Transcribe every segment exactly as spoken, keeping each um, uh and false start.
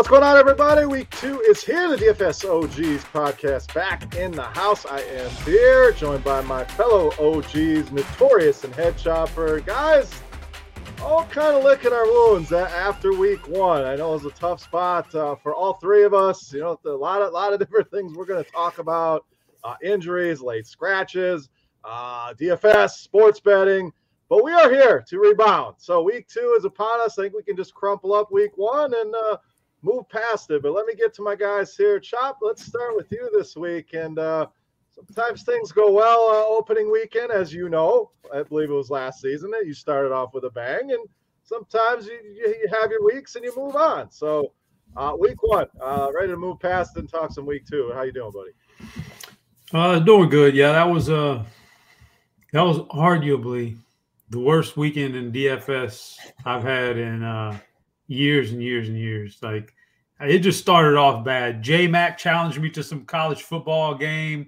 What's going on, everybody? Week two is here. The D F S O Gs podcast back in the house. I am here, joined by my fellow O Gs, Notorious and Head Chopper. Guys, all kind of licking our wounds after week one. I know it was a tough spot uh, for all three of us. You know, a lot of, lot of different things we're going to talk about. Uh, injuries, late scratches, uh, D F S, sports betting. But we are here to rebound. So week two is upon us. I think we can just crumple up week one and uh, move past it. But let me get to my guys here. Chop, let's start with you this week. And uh, sometimes things go well uh, opening weekend, as you know. I believe it was last season that you started off with a bang. And sometimes you, you have your weeks and you move on. So uh, week one, uh, ready to move past and talk some week two. How you doing, buddy? Uh, doing good. Yeah, that was uh, that was arguably the worst weekend in D F S I've had in uh, years and years and years. Like, it just started off bad. J-Mac challenged me to some college football game.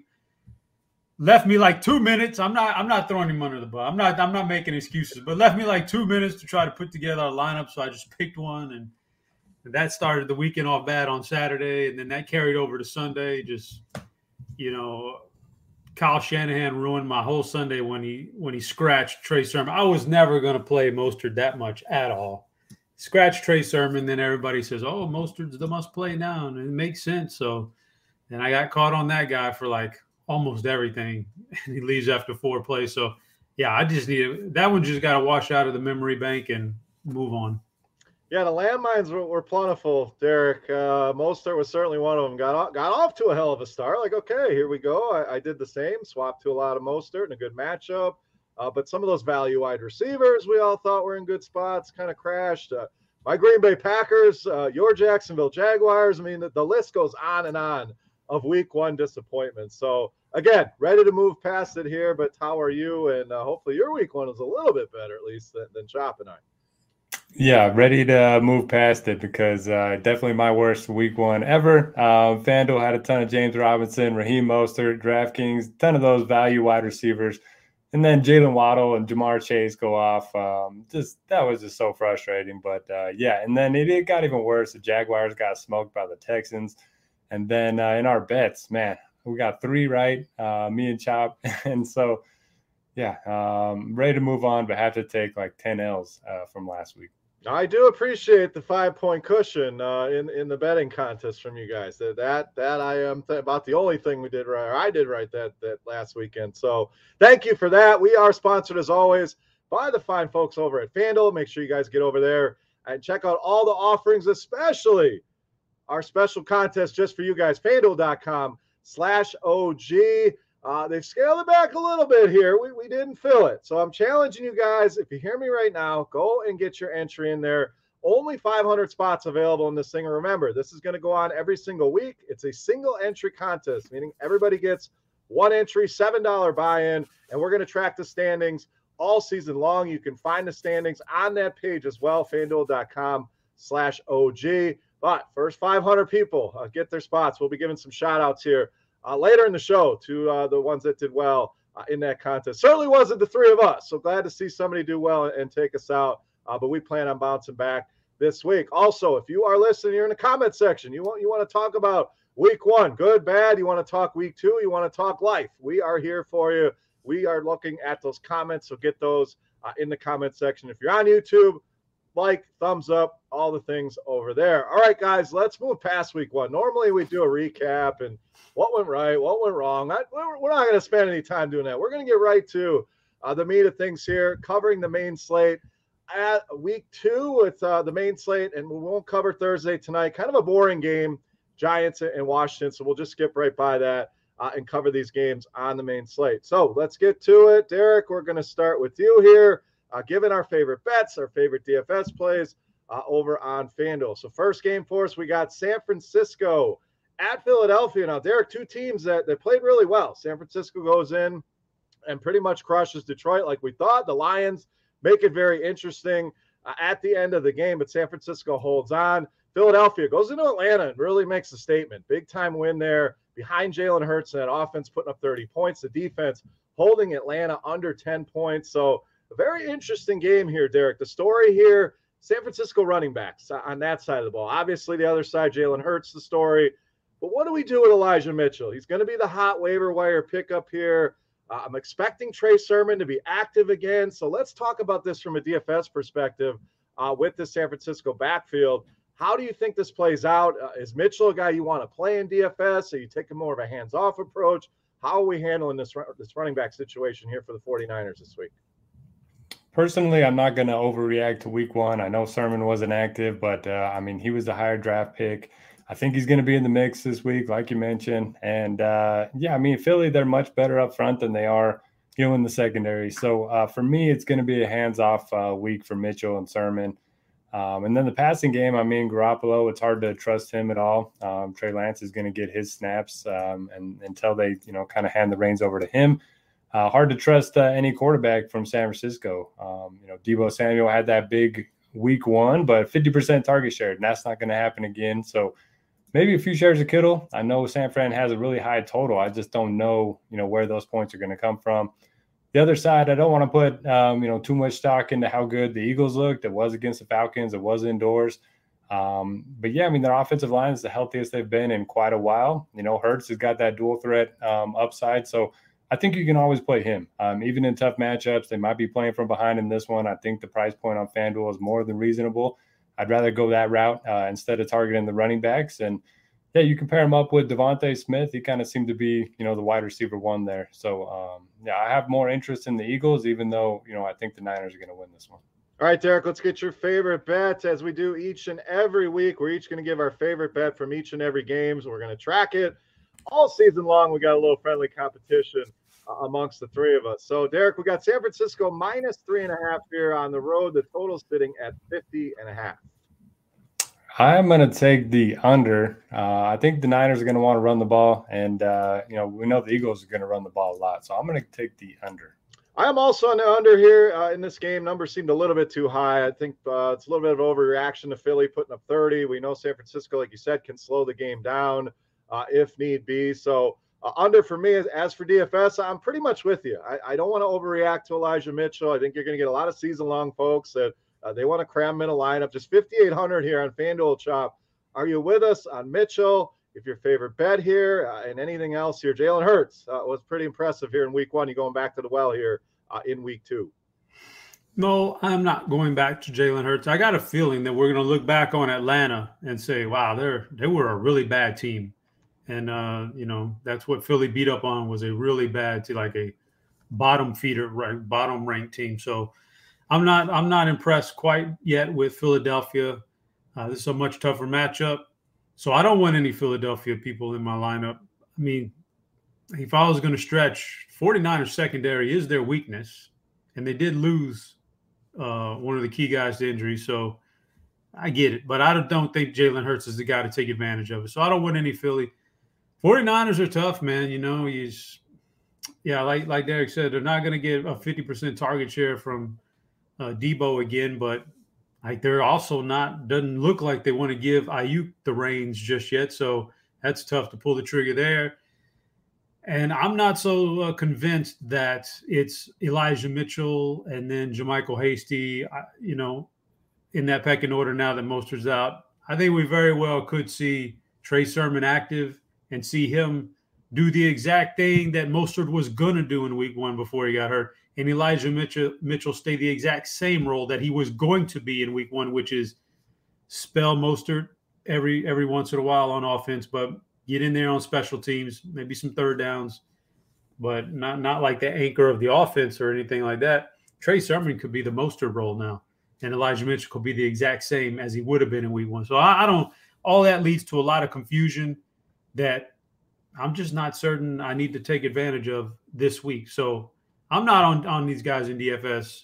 Left me like two minutes. I'm not. I'm not throwing him under the bus. I'm not. I'm not making excuses. But left me like two minutes to try to put together a lineup. So I just picked one, and, and that started the weekend off bad on Saturday, and then that carried over to Sunday. Just, you know. Kyle Shanahan ruined my whole Sunday when he when he scratched Trey Sermon. I was never going to play Mostert that much at all. Scratch Trey Sermon, then everybody says, oh, Mostert's the must-play now, and it makes sense. So, and I got caught on that guy for like almost everything, and he leaves after four plays. So, yeah, I just need – that one just got to wash out of the memory bank and move on. Yeah, the landmines were, were plentiful, Derek. Uh, Mostert was certainly one of them. Got off, got off to a hell of a start. Like, okay, here we go. I, I did the same, swapped to a lot of Mostert in a good matchup. Uh, but some of those value wide receivers we all thought were in good spots kind of crashed. Uh, my Green Bay Packers, uh, your Jacksonville Jaguars. I mean, the, the list goes on and on of week one disappointments. So, again, ready to move past it here. But how are you? And uh, hopefully your week one is a little bit better, at least, than, than Chop and I. Yeah, ready to move past it because uh, definitely my worst week one ever. Uh, FanDuel had a ton of James Robinson, Raheem Mostert, DraftKings, ton of those value wide receivers. And then Jalen Waddle and Jamar Chase go off. Um, just that was just so frustrating. But, uh, yeah, and then it, it got even worse. The Jaguars got smoked by the Texans. And then uh, in our bets, man, we got three right, uh, me and Chop. And so, yeah, um, ready to move on, but have to take like ten L's uh, from last week. I do appreciate the five-point cushion uh, in in the betting contest from you guys. That that, that I am th- about the only thing we did right, or I did right that that last weekend. So thank you for that. We are sponsored as always by the fine folks over at FanDuel. Make sure you guys get over there and check out all the offerings, especially our special contest just for you guys. FanDuel.com slash OG. Uh, they've scaled it back a little bit here. We, we didn't fill it. So I'm challenging you guys, if you hear me right now, go and get your entry in there. Only five hundred spots available in this thing. And remember, this is going to go on every single week. It's a single entry contest, meaning everybody gets one entry, seven dollars buy-in, and we're going to track the standings all season long. You can find the standings on that page as well, FanDuel.com slash OG. But first five hundred people uh, get their spots. We'll be giving some shout-outs here Uh, later in the show to uh, the ones that did well uh, in that contest. Certainly wasn't the three of us, so glad to see somebody do well and, and take us out, uh, but we plan on bouncing back this week. Also, if you are listening, you're in the comment section, you want you want to talk about week one, good, bad, you want to talk week two, you want to talk life, we are here for you. We are looking at those comments, so get those uh, in the comment section. If you're on YouTube, like, thumbs up, all the things over there. All right, guys, let's move past week one. Normally we do a recap and what went right, what went wrong. I, we're not going to spend any time doing that. We're going to get right to uh, the meat of things here, covering the main slate at week two with uh, the main slate, and we won't cover Thursday tonight. Kind of a boring game, Giants and Washington, so we'll just skip right by that uh, and cover these games on the main slate. So let's get to it. Derek, we're going to start with you here. Uh, given our favorite bets, our favorite D F S plays uh, over on FanDuel. So first game for us, we got San Francisco at Philadelphia. Now, Derek, two teams that, that played really well. San Francisco goes in and pretty much crushes Detroit like we thought. The Lions make it very interesting uh, at the end of the game, but San Francisco holds on. Philadelphia goes into Atlanta and really makes a statement. Big-time win there behind Jalen Hurts, and that offense putting up thirty points. The defense holding Atlanta under ten points. So a very interesting game here, Derek. The story here, San Francisco running backs on that side of the ball. Obviously, the other side, Jalen Hurts, the story. But what do we do with Elijah Mitchell? He's going to be the hot waiver wire pickup here. Uh, I'm expecting Trey Sermon to be active again. So let's talk about this from a D F S perspective uh, with the San Francisco backfield. How do you think this plays out? Uh, is Mitchell a guy you want to play in D F S? Are you taking more of a hands-off approach? How are we handling this, this running back situation here for the 49ers this week? Personally, I'm not going to overreact to week one. I know Sermon wasn't active, but uh, I mean, he was the higher draft pick. I think he's going to be in the mix this week, like you mentioned. And uh, yeah, I mean, Philly, they're much better up front than they are, you know, in the secondary. So uh, for me, it's going to be a hands-off uh, week for Mitchell and Sermon. Um, and then the passing game, I mean, Garoppolo, it's hard to trust him at all. Um, Trey Lance is going to get his snaps um, and until they, you know, kind of hand the reins over to him. Uh, hard to trust uh, any quarterback from San Francisco. Um, you know, Deebo Samuel had that big week one, but fifty percent target share, and that's not going to happen again. So maybe a few shares of Kittle. I know San Fran has a really high total. I just don't know, you know, where those points are going to come from. The other side, I don't want to put, um, you know, too much stock into how good the Eagles looked. It was against the Falcons. It was indoors. Um, but, yeah, I mean, their offensive line is the healthiest they've been in quite a while. You know, Hurts has got that dual threat um, upside. So I think you can always play him. Um, even in tough matchups, they might be playing from behind in this one. I think the price point on FanDuel is more than reasonable. I'd rather go that route uh, instead of targeting the running backs. And, yeah, you compare him up with Devontae Smith. He kind of seemed to be, you know, the wide receiver one there. So, um, yeah, I have more interest in the Eagles, even though, you know, I think the Niners are going to win this one. All right, Derek, let's get your favorite bets as we do each and every week. We're each going to give our favorite bet from each and every game. So we're going to track it all season long. We got a little friendly competition uh, amongst the three of us. So, Derek, we got San Francisco minus three and a half here on the road. The total sitting at fifty and a half. I'm going to take the under. Uh, I think the Niners are going to want to run the ball, and, uh, you know, we know the Eagles are going to run the ball a lot. So I'm going to take the under. I am also on the under here uh, in this game. Numbers seemed a little bit too high. I think uh, it's a little bit of overreaction to Philly putting up thirty. We know San Francisco, like you said, can slow the game down uh, if need be. So uh, under for me. As, as for D F S, I'm pretty much with you. I, I don't want to overreact to Elijah Mitchell. I think you're going to get a lot of season-long folks that uh, they want to cram him in a lineup. Just fifty-eight hundred here on FanDuel Chop. Are you with us on Mitchell? If your favorite bet here uh, and anything else here, Jalen Hurts uh, was pretty impressive here in week one. You're going back to the well here uh, in week two. No, I'm not going back to Jalen Hurts. I got a feeling that we're going to look back on Atlanta and say, wow, they're they were a really bad team. And, uh, you know, that's what Philly beat up on, was a really bad team, like a bottom feeder, right, bottom ranked team. So I'm not I'm not impressed quite yet with Philadelphia. Uh, this is a much tougher matchup. So I don't want any Philadelphia people in my lineup. I mean, if I was going to stretch, 49ers secondary is their weakness, and they did lose uh, one of the key guys to injury. So I get it, but I don't think Jalen Hurts is the guy to take advantage of it. So I don't want any Philly. 49ers are tough, man. You know, he's yeah, like like Derek said, they're not going to get a fifty percent target share from uh, Deebo again, but like they're also not, doesn't look like they want to give Ayuk the reins just yet. So that's tough to pull the trigger there. And I'm not so uh, convinced that it's Elijah Mitchell and then Jermichael Hasty, uh, you know, in that pecking order now that Mostert's out. I think we very well could see Trey Sermon active and see him do the exact thing that Mostert was going to do in week one before he got hurt. And Elijah Mitchell, Mitchell stay the exact same role that he was going to be in week one, which is spell Mostert every every once in a while on offense, but get in there on special teams, maybe some third downs, but not not like the anchor of the offense or anything like that. Trey Sermon could be the Mostert role now, and Elijah Mitchell could be the exact same as he would have been in week one. So I, I don't – all that leads to a lot of confusion that I'm just not certain I need to take advantage of this week. So I'm not on, on these guys in D F S.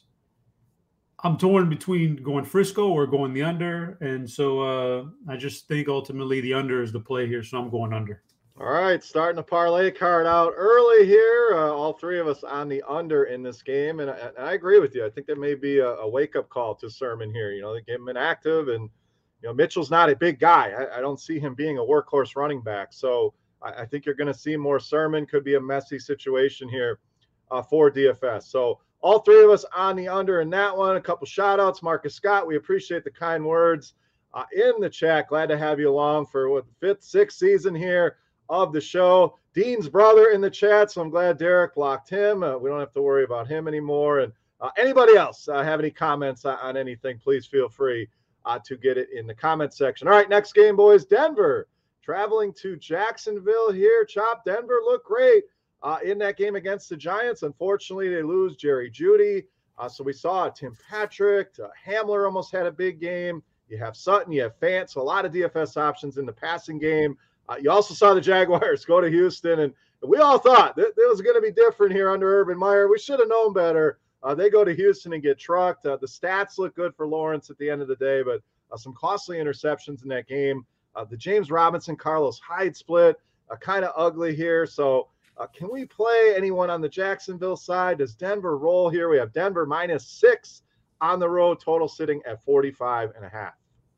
I'm torn between going Frisco or going the under. And so uh, I just think ultimately the under is the play here. So I'm going under. All right. Starting the parlay card out early here. Uh, all three of us on the under in this game. And I, and I agree with you. I think there may be a, a wake-up call to Sermon here. You know, they get him inactive. And, you know, Mitchell's not a big guy. I, I don't see him being a workhorse running back. So I, I think you're going to see more Sermon. Could be a messy situation here uh, for D F S. So all three of us on the under in that one. A couple shout outs. Marcus Scott, we appreciate the kind words uh, in the chat. Glad to have you along for what, the fifth, sixth season here of the show. Dean's brother in the chat, so I'm glad Derek blocked him. Uh, we don't have to worry about him anymore. And uh, anybody else uh, have any comments on, on anything, please feel free uh, to get it in the comment section. All right, next game, boys. Denver traveling to Jacksonville here. Chop, Denver looked great uh, in that game against the Giants. Unfortunately, they lose Jerry Jeudy. Uh, so we saw Tim Patrick. Uh, Hamler almost had a big game. You have Sutton, you have Fant, so a lot of D F S options in the passing game. Uh, you also saw the Jaguars go to Houston, and we all thought that it was going to be different here under Urban Meyer. We should have known better. Uh, they go to Houston and get trucked. Uh, the stats look good for Lawrence at the end of the day, but uh, some costly interceptions in that game. Uh, the James Robinson, Carlos Hyde split, uh, kind of ugly here. So uh, can we play anyone on the Jacksonville side? Does Denver roll here? We have Denver minus six on the road, total sitting at forty-five and a half.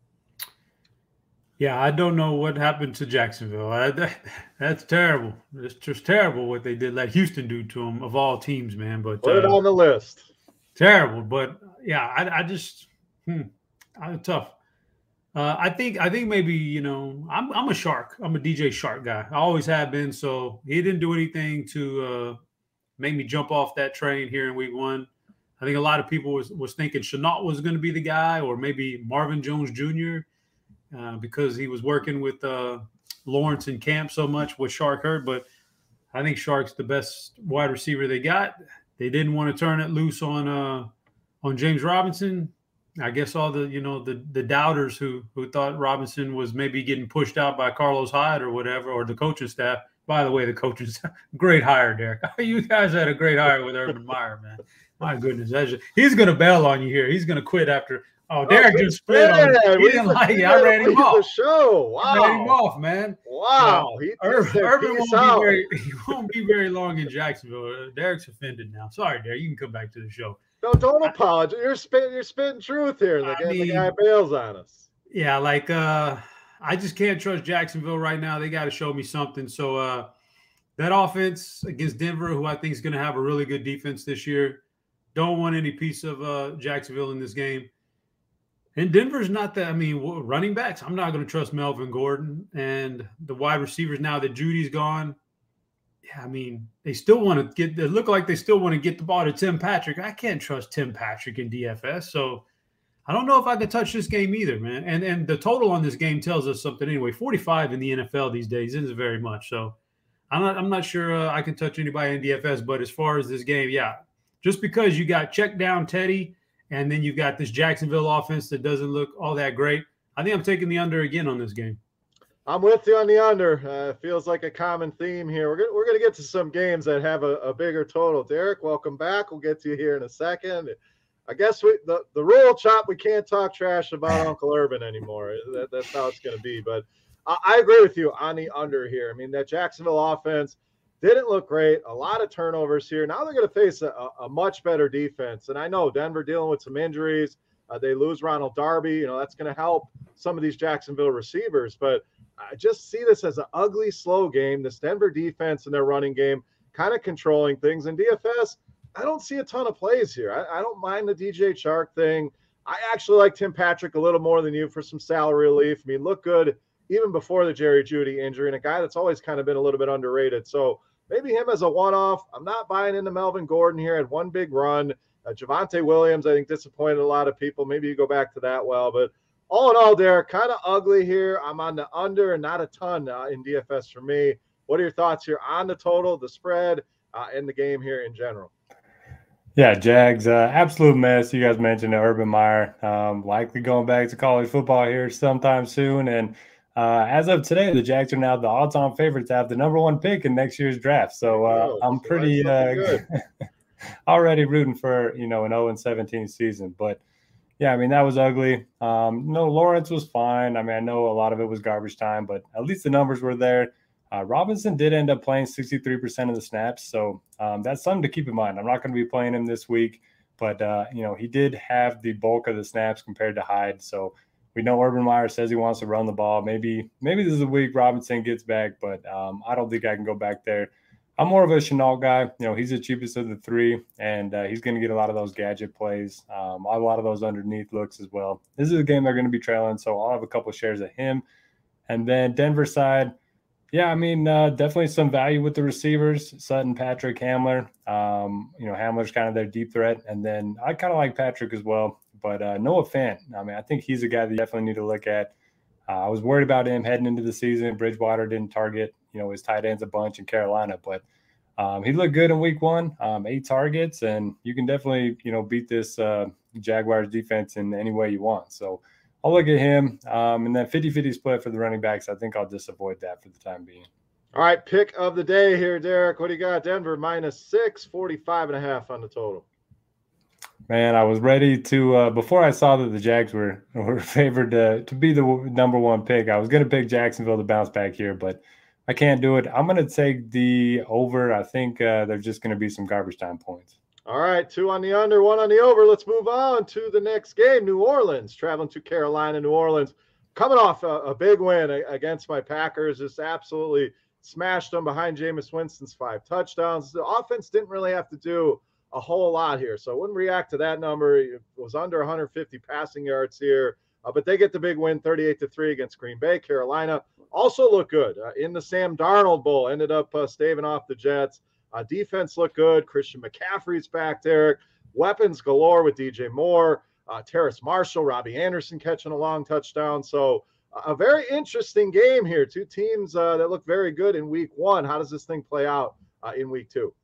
Yeah, I don't know what happened to Jacksonville. I, that, that's terrible. It's just terrible what they did, let Houston do to them, of all teams, man. But put it uh, on the list. Terrible, but yeah, I, I just, hmm, I'm tough. Uh, I think, I think maybe you know, I'm, I'm a Shark. I'm a D J Shark guy. I always have been. So he didn't do anything to uh, make me jump off that train here in week one. I think a lot of people was was thinking Shenault was going to be the guy, or maybe Marvin Jones Junior Uh, because he was working with uh, Lawrence in camp so much with Shark hurt. But I think Shark's the best wide receiver they got. They didn't want to turn it loose on uh, on James Robinson. I guess all the you know the the doubters who who thought Robinson was maybe getting pushed out by Carlos Hyde or whatever, or the coaching staff. By the way, the coaching staff, great hire, Derek. You guys had a great hire with Urban Meyer, man. My goodness, just, he's going to bail on you here. He's going to quit after. Oh, Derek oh, just split on him. He didn't like it. I ran him off. The show. Wow. I ran him off, man. Wow. No, Urban, Urban won't be very, he won't be very long in Jacksonville. Derek's offended now. Sorry, Derek. You can come back to the show. No, don't apologize. You're spitting, you're spitting truth here. The, I mean, the guy bails on us. Yeah, like uh, I just can't trust Jacksonville right now. They got to show me something. So uh, that offense against Denver, who I think is going to have a really good defense this year, don't want any piece of uh, Jacksonville in this game. And Denver's not that, I mean, running backs, I'm not going to trust Melvin Gordon. And the wide receivers now that Judy's gone, yeah, I mean, they still want to get, they look like they still want to get the ball to Tim Patrick. I can't trust Tim Patrick in D F S. So I don't know if I can touch this game either, man. And and the total on this game tells us something anyway. forty-five in the N F L these days isn't very much. So I'm not, I'm not sure uh, I can touch anybody in D F S. But as far as this game, yeah, just because you got check down Teddy, and then you've got this Jacksonville offense that doesn't look all that great, I think I'm taking the under again on this game. I'm with you on the under. Uh, it feels like a common theme here. We're gonna, we're going to get to some games that have a, a bigger total. Derek, welcome back. We'll get to you here in a second. I guess we the, the rule, Chop, we can't talk trash about Uncle Urban anymore. That, that's how it's going to be. But I, I agree with you on the under here. I mean, that Jacksonville offense didn't look great. A lot of turnovers here. Now they're going to face a, a much better defense. And I know Denver dealing with some injuries. Uh, they lose Ronald Darby. You know, that's going to help some of these Jacksonville receivers. But I just see this as an ugly, slow game. This Denver defense and their running game kind of controlling things. In D F S, I don't see a ton of plays here. I, I don't mind the D J Chark thing. I actually like Tim Patrick a little more than you for some salary relief. I mean, look good even before the Jerry Jeudy injury, and a guy that's always kind of been a little bit underrated. So maybe him as a one-off. I'm not buying into Melvin Gordon here. Had one big run. Uh, Javonte Williams, I think, disappointed a lot of people. Maybe you go back to that well. But all in all, Derek, kind of ugly here. I'm on the under and not a ton uh, in D F S for me. What are your thoughts here on the total, the spread, uh, and the game here in general? Yeah, Jags, uh, absolute mess. You guys mentioned Urban Meyer, um, likely going back to college football here sometime soon. And Uh, as of today, the Jags are now the odds-on favorites to have the number one pick in next year's draft. So uh, I'm pretty uh, already rooting for, you know, an oh and seventeen season. But, yeah, I mean, that was ugly. Um, no, Lawrence was fine. I mean, I know a lot of it was garbage time, but at least the numbers were there. Uh, Robinson did end up playing sixty-three percent of the snaps. So um, that's something to keep in mind. I'm not going to be playing him this week. But, uh, you know, he did have the bulk of the snaps compared to Hyde. So we know Urban Meyer says he wants to run the ball. Maybe maybe this is a week Robinson gets back, but um, I don't think I can go back there I'm more of a Shenault guy. You know, he's the cheapest of the three, and uh, he's going to get a lot of those gadget plays, um, a lot of those underneath looks as well. This is a game they're going to be trailing, so I'll have a couple shares of him. And then Denver side, yeah, I mean, uh, definitely some value with the receivers, Sutton, Patrick, Hamler. Um, you know, Hamler's kind of their deep threat. And then I kind of like Patrick as well, but uh, Noah Fant, I mean, I think he's a guy that you definitely need to look at. Uh, I was worried about him heading into the season. Bridgewater didn't target, you know, his tight ends a bunch in Carolina, but um, he looked good in week one, um, eight targets, and you can definitely, you know, beat this uh, Jaguars defense in any way you want. So I'll look at him. Um, and then fifty-fifty split for the running backs. I think I'll just avoid that for the time being. All right, pick of the day here, Derek. What do you got? Denver minus six, forty-five and a half on the total. Man, I was ready to uh, – before I saw that the Jags were were favored to, to be the number one pick, I was going to pick Jacksonville to bounce back here, but I can't do it. I'm going to take the over. I think uh, there's just going to be some garbage time points. All right, two on the under, one on the over. Let's move on to the next game. New Orleans traveling to Carolina. New Orleans coming off a, a big win against my Packers. Just absolutely smashed them behind Jameis Winston's five touchdowns. The offense didn't really have to do a whole lot here, so I wouldn't react to that number. It was under one hundred fifty passing yards here, uh, but they get the big win, thirty-eight to three against Green Bay. Carolina also looked good uh, in the Sam Darnold Bowl, ended up uh, staving off the Jets. Uh, defense looked good. Christian McCaffrey's back, Derek. Weapons galore with D J Moore, uh, Terrace Marshall, Robbie Anderson catching a long touchdown. So uh, a very interesting game here. Two teams uh, that look very good in week one. How does this thing play out uh, in week two?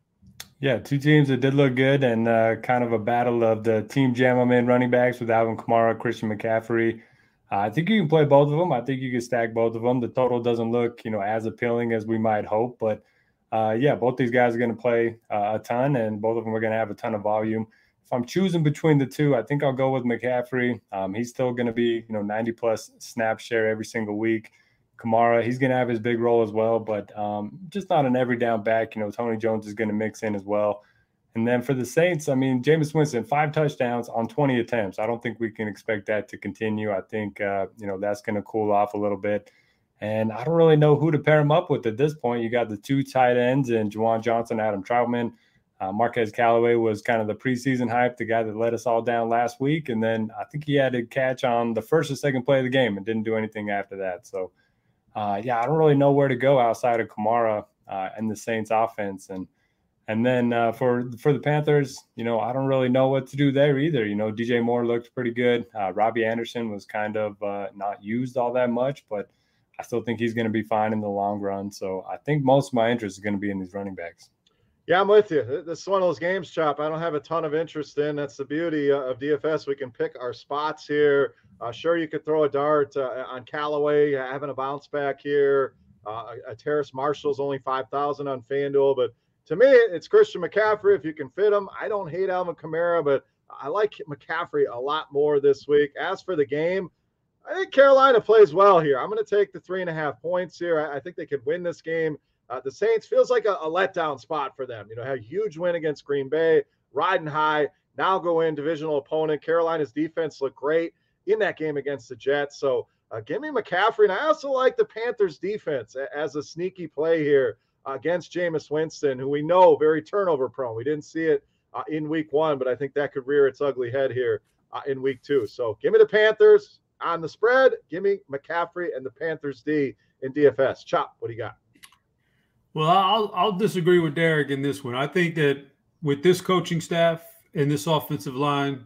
Yeah, two teams that did look good, and uh, kind of a battle of the team jam them in running backs with Alvin Kamara, Christian McCaffrey. Uh, I think you can play both of them. I think you can stack both of them. The total doesn't look, you know, as appealing as we might hope, but uh, yeah, both these guys are going to play uh, a ton, and both of them are going to have a ton of volume. If I'm choosing between the two, I think I'll go with McCaffrey. Um, he's still going to be, you know, ninety plus snap share every single week. Kamara, he's going to have his big role as well, but um, just not an every down back. You know, Tony Jones is going to mix in as well. And then for the Saints, I mean, Jameis Winston, five touchdowns on twenty attempts. I don't think we can expect that to continue. I think, uh, you know, that's going to cool off a little bit. And I don't really know who to pair him up with at this point. You got the two tight ends and Juwan Johnson, Adam Troutman. Uh, Marquez Callaway was kind of the preseason hype, the guy that let us all down last week. And then I think he had a catch on the first or second play of the game and didn't do anything after that. So, Uh, yeah, I don't really know where to go outside of Kamara uh, and the Saints offense. And and then uh, for for the Panthers, you know, I don't really know what to do there either. You know, D J Moore looked pretty good. Uh, Robbie Anderson was kind of uh, not used all that much, but I still think he's going to be fine in the long run. So I think most of my interest is going to be in these running backs. Yeah, I'm with you. This is one of those games, Chop, I don't have a ton of interest in. That's the beauty of D F S. We can pick our spots here. Uh, sure, you could throw a dart uh, on Callaway, having a bounce back here. Uh, a Terrace Marshall's only five thousand on FanDuel. But to me, it's Christian McCaffrey if you can fit him. I don't hate Alvin Kamara, but I like McCaffrey a lot more this week. As for the game, I think Carolina plays well here. I'm going to take the three and a half points here. I, I think they could win this game. Uh, the Saints feels like a, a letdown spot for them. You know, had a huge win against Green Bay, riding high. Now go in, divisional opponent. Carolina's defense looked great in that game against the Jets. So uh, give me McCaffrey. And I also like the Panthers defense as a sneaky play here uh, against Jameis Winston, who we know very turnover prone. We didn't see it uh, in week one, but I think that could rear its ugly head here uh, in week two. So give me the Panthers on the spread. Give me McCaffrey and the Panthers D in D F S. Chop, what do you got? Well, I'll I'll disagree with Derek in this one. I think that with this coaching staff and this offensive line,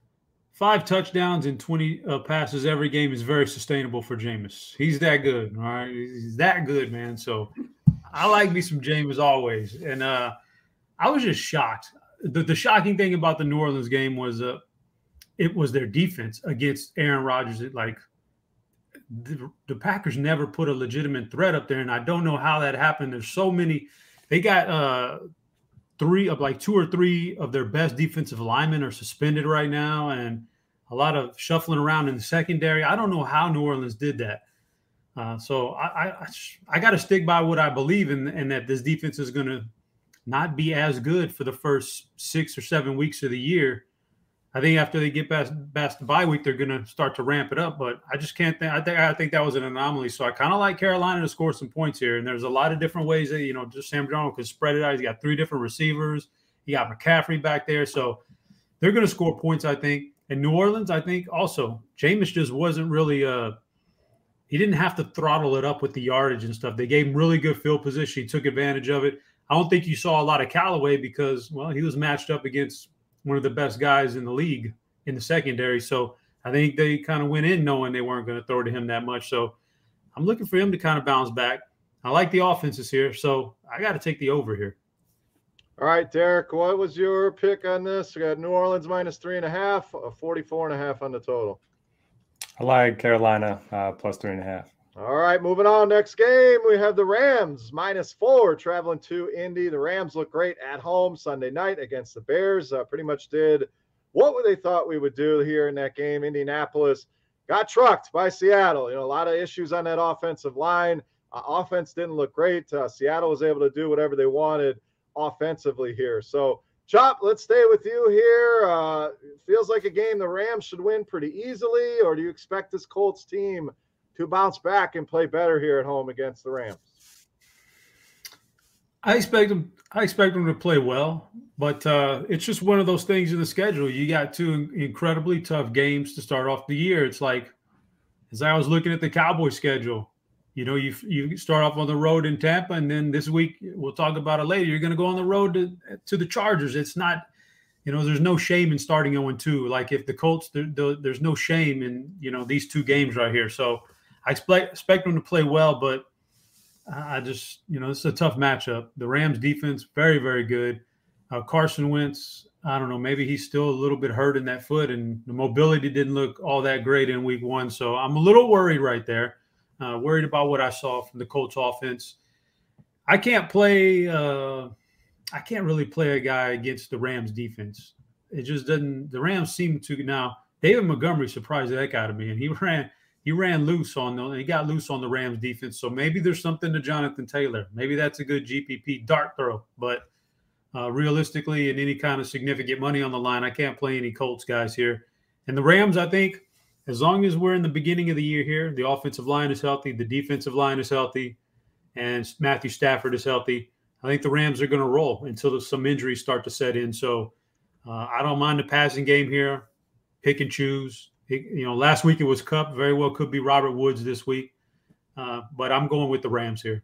five touchdowns and twenty uh, passes every game is very sustainable for Jameis. He's that good, all right? He's that good, man. So I like me some Jameis always. And uh, I was just shocked. The, the shocking thing about the New Orleans game was uh, it was their defense against Aaron Rodgers. It, like, The, the Packers never put a legitimate threat up there, and I don't know how that happened. There's so many. They got uh, three of like two or three of their best defensive linemen are suspended right now, and a lot of shuffling around in the secondary. I don't know how New Orleans did that. Uh, so I I, I got to stick by what I believe in, and that this defense is going to not be as good for the first six or seven weeks of the year. I think after they get past, past the bye week, they're going to start to ramp it up. But I just can't think. I think I think that was an anomaly. So I kind of like Carolina to score some points here. And there's a lot of different ways that, you know, just Sam Darnold could spread it out. He's got three different receivers. He got McCaffrey back there. So they're going to score points, I think. And New Orleans, I think also, Jameis just wasn't really uh, – he didn't have to throttle it up with the yardage and stuff. They gave him really good field position. He took advantage of it. I don't think you saw a lot of Callaway because, well, he was matched up against one of the best guys in the league in the secondary. So I think they kind of went in knowing they weren't going to throw to him that much. So I'm looking for him to kind of bounce back. I like the offenses here, so I got to take the over here. All right, Derek, what was your pick on this? We got New Orleans minus three and a half, a forty-four and a half on the total. I like Carolina uh, plus three and a half. All right, moving on. Next game, we have the Rams minus four traveling to Indy. The Rams look great at home Sunday night against the Bears. Uh, pretty much did what they thought we would do here in that game. Indianapolis got trucked by Seattle. You know, a lot of issues on that offensive line. Uh, offense didn't look great. Uh, Seattle was able to do whatever they wanted offensively here. So, Chop, let's stay with you here. Uh, it feels like a game the Rams should win pretty easily, or do you expect this Colts team to bounce back and play better here at home against the Rams? I expect them. I expect them to play well, but uh, it's just one of those things in the schedule. You got two incredibly tough games to start off the year. It's like, as I was looking at the Cowboys schedule, you know, you you start off on the road in Tampa, and then this week we'll talk about it later. You're going to go on the road to to the Chargers. It's not, you know, there's no shame in starting oh and two. Like if the Colts, there, there, there's no shame in, you know, these two games right here. So I expect expect them to play well, but I just, you know, this is a tough matchup. The Rams defense, very, very good. Uh, Carson Wentz, I don't know, maybe he's still a little bit hurt in that foot, and the mobility didn't look all that great in week one. So I'm a little worried right there, uh, worried about what I saw from the Colts offense. I can't play uh, – I can't really play a guy against the Rams defense. It just doesn't – the Rams seem to – now, David Montgomery surprised the heck out of me, and he ran – He ran loose on the, he got loose on the Rams defense. So maybe there's something to Jonathan Taylor. Maybe that's a good G P P dart throw. But uh, realistically, in any kind of significant money on the line, I can't play any Colts guys here. And the Rams, I think, as long as we're in the beginning of the year here, the offensive line is healthy, the defensive line is healthy, and Matthew Stafford is healthy, I think the Rams are going to roll until some injuries start to set in. So uh, I don't mind the passing game here. Pick and choose. You know, last week it was Kupp. Very well could be Robert Woods this week. Uh, but I'm going with the Rams here.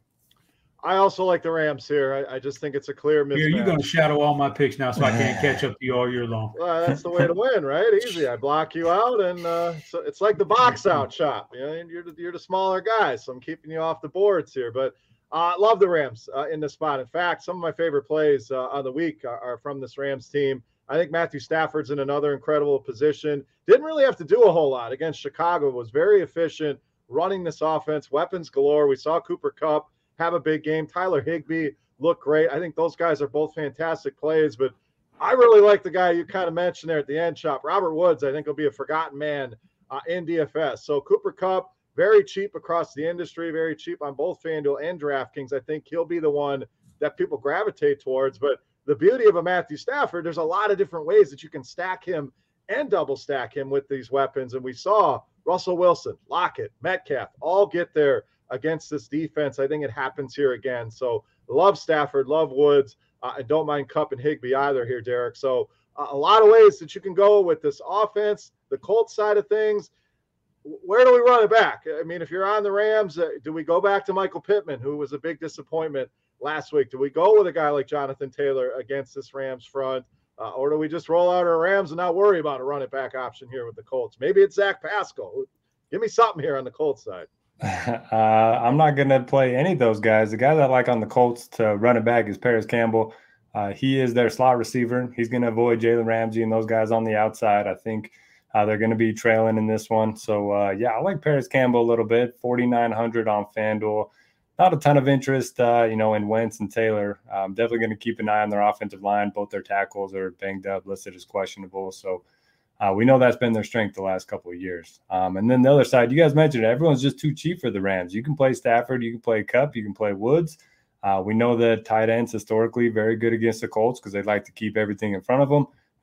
I also like the Rams here. I, I just think it's a clear mismatch. Here, you're going to shadow all my picks now so I can't catch up to you all year long. Well, that's the way to win, right? Easy. I block you out, and uh, so it's like the box out shop. You know, you're the, you're the smaller guy, so I'm keeping you off the boards here. But I uh, love the Rams uh, in this spot. In fact, some of my favorite plays uh, on the week are, are from this Rams team. I think Matthew Stafford's in another incredible position. Didn't really have to do a whole lot against Chicago. Was very efficient running this offense. Weapons galore. We saw Cooper Kupp have a big game. Tyler Higbee looked great. I think those guys are both fantastic plays. But I really like the guy you kind of mentioned there at the end, Chop. Robert Woods, I think, will be a forgotten man uh, in D F S. So Cooper Kupp, very cheap across the industry, very cheap on both FanDuel and DraftKings. I think he'll be the one that people gravitate towards. But the beauty of a Matthew Stafford, there's a lot of different ways that you can stack him and double stack him with these weapons. And we saw Russell Wilson, Lockett, Metcalf all get there against this defense. I think it happens here again. So love Stafford, love Woods. Uh, I don't mind Kupp and Higbee either here, Derek. So uh, a lot of ways that you can go with this offense. The Colts side of things, where do we run it back? I mean, if you're on the Rams, uh, do we go back to Michael Pittman, who was a big disappointment last week? Do we go with a guy like Jonathan Taylor against this Rams front? Uh, or do we just roll out our Rams and not worry about a run it back option here with the Colts? Maybe it's Zach Pascal. Give me something here on the Colts side. Uh, I'm not going to play any of those guys. The guy that I like on the Colts to run it back is Paris Campbell. Uh, he is their slot receiver. He's going to avoid Jalen Ramsey and those guys on the outside. I think uh, they're going to be trailing in this one. So, uh, yeah, I like Paris Campbell a little bit, forty-nine hundred on FanDuel. Not a ton of interest, uh, you know, in Wentz and Taylor. I'm definitely going to keep an eye on their offensive line. Both their tackles are banged up, listed as questionable. So uh, we know that's been their strength the last couple of years. Um, and then the other side, you guys mentioned it, everyone's just too cheap for the Rams. You can play Stafford, you can play Kupp, you can play Woods. Uh, we know that tight ends historically very good against the Colts because they like to keep everything in front of them.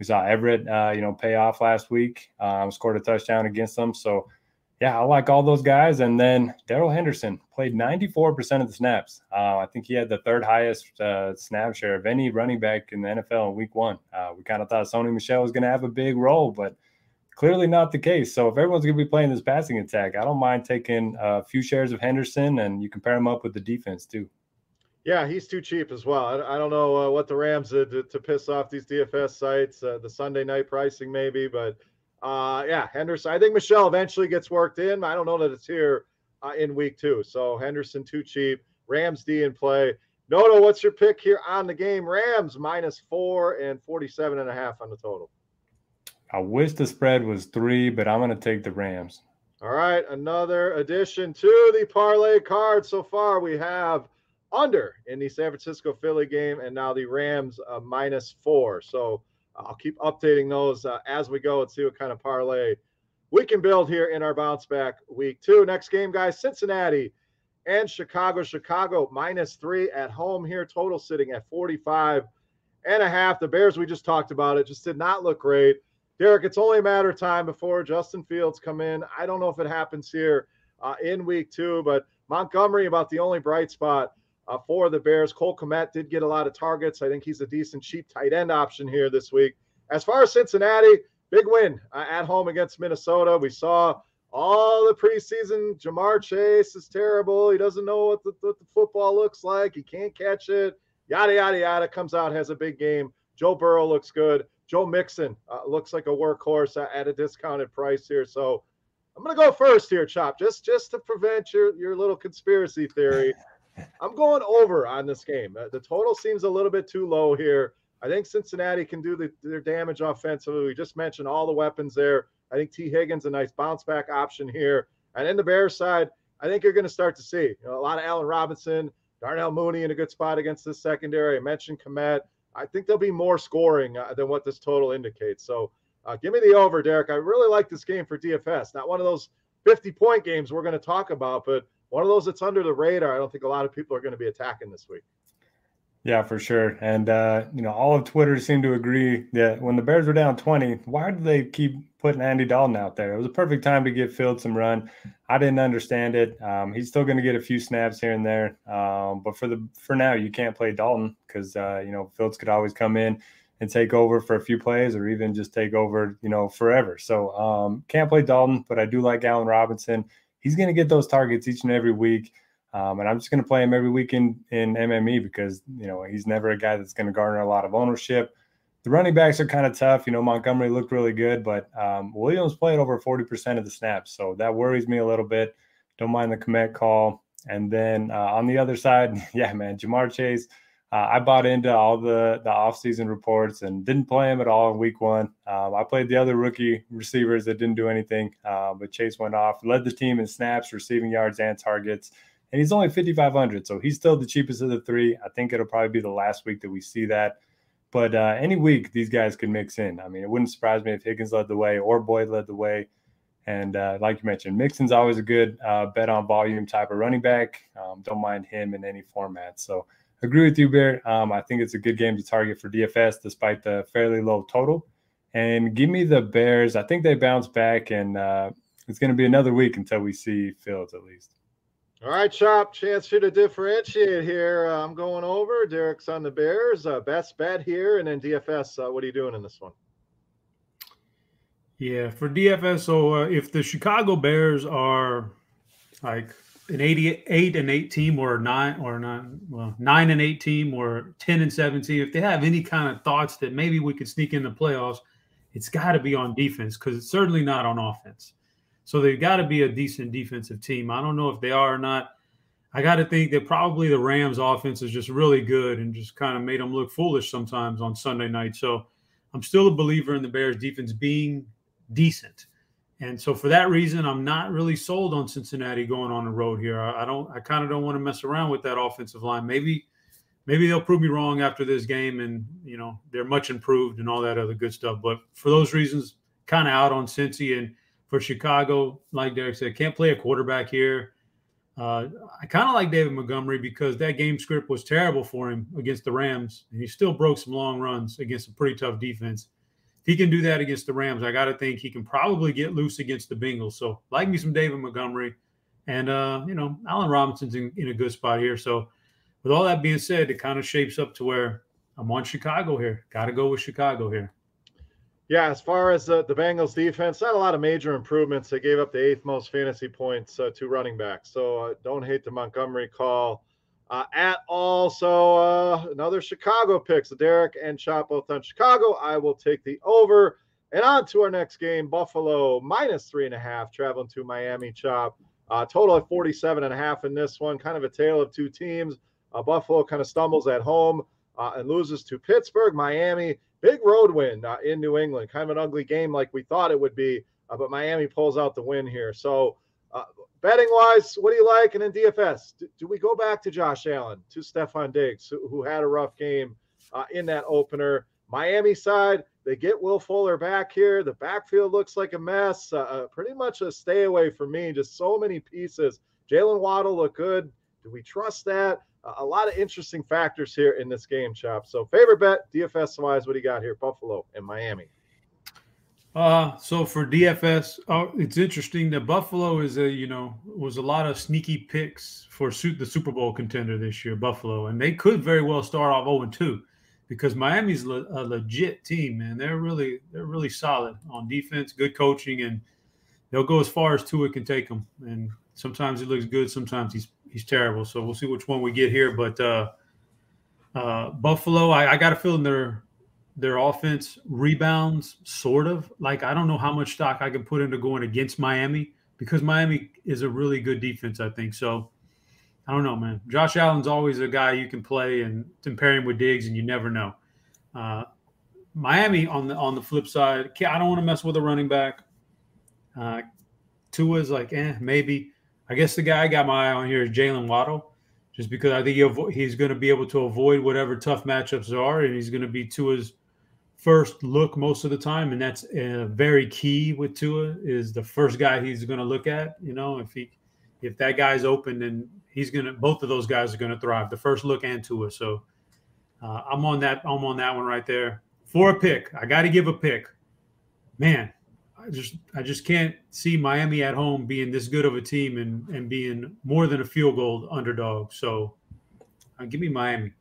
We saw Everett, uh, you know, pay off last week, um, scored a touchdown against them. So, yeah, I like all those guys. And then Darrell Henderson played ninety-four percent of the snaps. Uh, I think he had the third highest uh, snap share of any running back in the N F L in week one. Uh, we kind of thought Sony Michel was going to have a big role, but clearly not the case. So if everyone's going to be playing this passing attack, I don't mind taking a few shares of Henderson, and you can pair him up with the defense too. Yeah, he's too cheap as well. I, I don't know uh, what the Rams did to, to piss off these D F S sites, uh, the Sunday night pricing maybe, but uh, yeah, Henderson. I think Michelle eventually gets worked in. I don't know that it's here uh, in week two. So Henderson too cheap. Rams D in play. Noto, what's your pick here on the game? Rams minus four and forty-seven and a half on the total. I wish the spread was three, but I'm going to take the Rams. All right, another addition to the parlay card. So far, we have under in the San Francisco Philly game, and now the Rams uh, minus four. So I'll keep updating those uh, as we go and see what kind of parlay we can build here in our bounce back week two. Next game, guys, Cincinnati and Chicago. Chicago minus three at home here, total sitting at forty-five and a half. The Bears, we just talked about it, just did not look great. Derek, it's only a matter of time before Justin Fields come in. I don't know if it happens here uh, in week two, but Montgomery about the only bright spot uh, for the Bears. Cole Kmet did get a lot of targets. I think he's a decent cheap tight end option here this week. As far as Cincinnati, big win uh, at home against Minnesota. We saw all the preseason. Jamar Chase is terrible. He doesn't know what the, what the football looks like. He can't catch it. Yada, yada, yada. Comes out, has a big game. Joe Burrow looks good. Joe Mixon uh, looks like a workhorse at a discounted price here. So I'm going to go first here, Chop, just just to prevent your, your little conspiracy theory. I'm going over on this game. Uh, the total seems a little bit too low here. I think Cincinnati can do the, their damage offensively. We just mentioned all the weapons there. I think T. Higgins a nice bounce back option here. And in the Bears side, I think you're going to start to see you know, a lot of Allen Robinson, Darnell Mooney in a good spot against this secondary. I mentioned Kmet. I think there'll be more scoring uh, than what this total indicates. So uh, give me the over, Derek. I really like this game for D F S. Not one of those fifty-point games we're going to talk about, but one of those that's under the radar. I don't think a lot of people are going to be attacking this week. Yeah, for sure. And, uh, you know, all of Twitter seemed to agree that when the Bears were down twenty, why did they keep putting Andy Dalton out there? It was a perfect time to give Fields some run. I didn't understand it. Um, he's still going to get a few snaps here and there. Um, but for the for now, you can't play Dalton because, uh, you know, Fields could always come in and take over for a few plays or even just take over, you know, forever. So um, can't play Dalton, but I do like Allen Robinson. He's going to get those targets each and every week. Um, and I'm just going to play him every week in, in M M E because, you know, he's never a guy that's going to garner a lot of ownership. The running backs are kind of tough. You know, Montgomery looked really good, but um, Williams played over forty percent of the snaps. So that worries me a little bit. Don't mind the Kmet call. And then uh, on the other side, yeah, man, Jamar Chase, uh, I bought into all the, the offseason reports and didn't play him at all in week one. Um, I played the other rookie receivers that didn't do anything, uh, but Chase went off, led the team in snaps, receiving yards, and targets. And he's only fifty-five hundred, so he's still the cheapest of the three. I think it'll probably be the last week that we see that. But uh, any week, these guys could mix in. I mean, it wouldn't surprise me if Higgins led the way or Boyd led the way. And uh, like you mentioned, Mixon's always a good uh, bet on volume type of running back. Um, don't mind him in any format. So agree with you, Bear. Um, I think it's a good game to target for D F S despite the fairly low total. And give me the Bears. I think they bounce back, and uh, it's going to be another week until we see Fields at least. All right, Chop, chance for you to differentiate here. Uh, I'm going over. Derek's on the Bears. Uh, best bet here. And then D F S, uh, what are you doing in this one? Yeah, for D F S, so uh, if the Chicago Bears are like an eighty-eight and eight team or nine or nine, well, nine and eight team or ten and seven team, if they have any kind of thoughts that maybe we could sneak in the playoffs, it's got to be on defense because it's certainly not on offense. So they've got to be a decent defensive team. I don't know if they are or not. I got to think that probably the Rams offense is just really good and just kind of made them look foolish sometimes on Sunday night. So I'm still a believer in the Bears defense being decent. And so for that reason, I'm not really sold on Cincinnati going on the road here. I, I don't, I kind of don't want to mess around with that offensive line. Maybe, maybe they'll prove me wrong after this game and, you know, they're much improved and all that other good stuff. But for those reasons, kind of out on Cincy. And for Chicago, like Derek said, can't play a quarterback here. Uh, I kind of like David Montgomery because that game script was terrible for him against the Rams, and he still broke some long runs against a pretty tough defense. if he can do that against the Rams, I got to think he can probably get loose against the Bengals. So like me some David Montgomery. And, uh, you know, Allen Robinson's in, in a good spot here. So with all that being said, it kind of shapes up to where I'm on Chicago here. Got to go with Chicago here. Yeah, as far as uh, the Bengals defense, not a lot of major improvements. They gave up the eighth most fantasy points uh, to running backs. So uh, don't hate the Montgomery call uh, at all. So uh, another Chicago pick. So Derek and Chop both on Chicago. I will take the over. And on to our next game, Buffalo minus three and a half, traveling to Miami. Chop. Uh, total of forty-seven and a half in this one. Kind of a tale of two teams. Uh, Buffalo kind of stumbles at home uh, and loses to Pittsburgh. Miami, big road win uh, in New England. Kind of an ugly game like we thought it would be, uh, but Miami pulls out the win here. So uh, betting-wise, what do you like? And in D F S, do, do we go back to Josh Allen, to Stephon Diggs, who, who had a rough game uh, in that opener? Miami side, they get Will Fuller back here. The backfield looks like a mess. Uh, pretty much a stay away for me. Just so many pieces. Jalen Waddle look good. Do we trust that? Uh, a lot of interesting factors here in this game, Chop. So favorite bet, D F S-wise, what do you got here? Buffalo and Miami. Uh, so for D F S, oh, it's interesting that Buffalo is a, you know, was a lot of sneaky picks for suit the Super Bowl contender this year, Buffalo. And they could very well start off oh and two. Because Miami's le- a legit team, man. They're really they're really solid on defense, good coaching, and they'll go as far as Tua can take them. And sometimes he looks good, sometimes he's he's terrible. So we'll see which one we get here. But uh, uh, Buffalo, I, I got a feeling their their offense rebounds, sort of. Like I don't know how much stock I can put into going against Miami because Miami is a really good defense, I think. So. I don't know, man. Josh Allen's always a guy you can play and compare him with Diggs, and you never know. Uh, Miami on the on the flip side, I don't want to mess with a running back. Uh, Tua's like, eh, maybe. I guess the guy I got my eye on here is Jalen Waddle, just because I think he'll, he's going to be able to avoid whatever tough matchups there are, and he's going to be Tua's first look most of the time, and that's uh, very key with Tua is the first guy he's going to look at. You know, if he if that guy's open, then he's gonna. Both of those guys are gonna thrive. The first look and Tua. So uh, I'm on that. I'm on that one right there for a pick. I got to give a pick. Man, I just I just can't see Miami at home being this good of a team and and being more than a field goal underdog. So uh, give me Miami.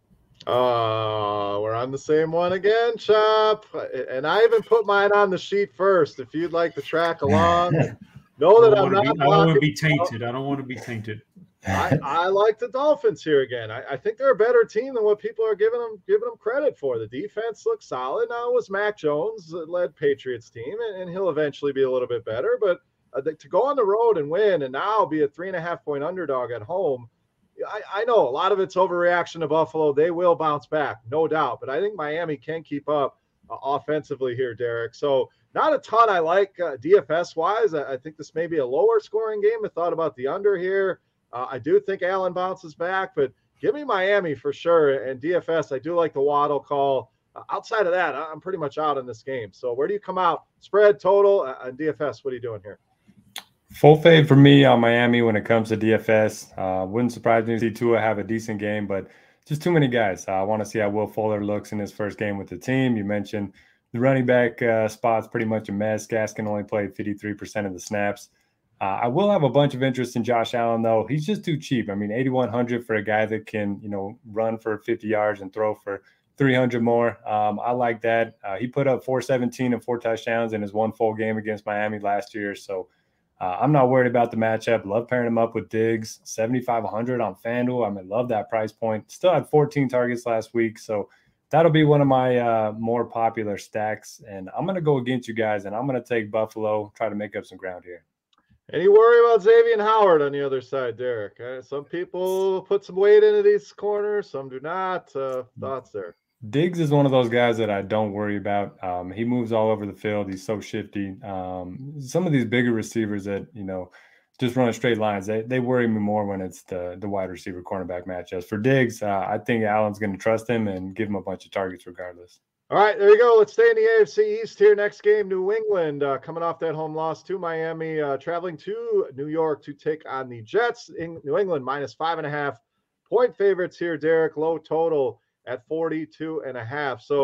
Oh, we're on the same one again, Chop. And I even put mine on the sheet first. If you'd like to track along, know that I'm not. Be, I don't want to be tainted. I don't want to be tainted. I, I like the Dolphins here again. I, I think they're a better team than what people are giving them giving them credit for. The defense looks solid. Now it was Mac Jones that led Patriots team, and, and he'll eventually be a little bit better. But uh, the, to go on the road and win, and now be a three and a half point underdog at home, I, I know a lot of it's overreaction to Buffalo. They will bounce back, no doubt. But I think Miami can keep up uh, offensively here, Derek. So not a ton I like uh, D F S-wise. I, I think this may be a lower scoring game. I thought about the under here. Uh, I do think Allen bounces back, but give me Miami for sure. And D F S, I do like the Waddle call. Uh, outside of that, I'm pretty much out in this game. So where do you come out? Spread, total, uh, and D F S, what are you doing here? Full fade for me on Miami when it comes to D F S. Uh, wouldn't surprise me to see Tua have a decent game, but just too many guys. Uh, I want to see how Will Fuller looks in his first game with the team. You mentioned the running back uh, spot's pretty much a mess. Gaskin only played fifty-three percent of the snaps. Uh, I will have a bunch of interest in Josh Allen, though. He's just too cheap. I mean, eighty-one hundred for a guy that can, you know, run for fifty yards and throw for three hundred more. Um, I like that. Uh, he put up four seventeen and four touchdowns in his one full game against Miami last year. So uh, I'm not worried about the matchup. Love pairing him up with Diggs, seventy-five hundred on FanDuel. I mean, love that price point. Still had fourteen targets last week. So that'll be one of my uh, more popular stacks. And I'm going to go against you guys, and I'm going to take Buffalo, try to make up some ground here. Any worry about Xavier Howard on the other side, Derek? Uh, some people put some weight into these corners, some do not. Uh, thoughts there? Diggs is one of those guys that I don't worry about. Um, he moves all over the field. He's so shifty. Um, some of these bigger receivers that, you know, just run straight lines, they, they worry me more when it's the, the wide receiver cornerback matchups. For Diggs, uh, I think Allen's going to trust him and give him a bunch of targets regardless. All right, there you go. Let's stay in the A F C East here. Next game, New England uh, coming off that home loss to Miami, uh, traveling to New York to take on the Jets. In New England, minus five and a half point favorites here, Derek. Low total at forty-two and a half. So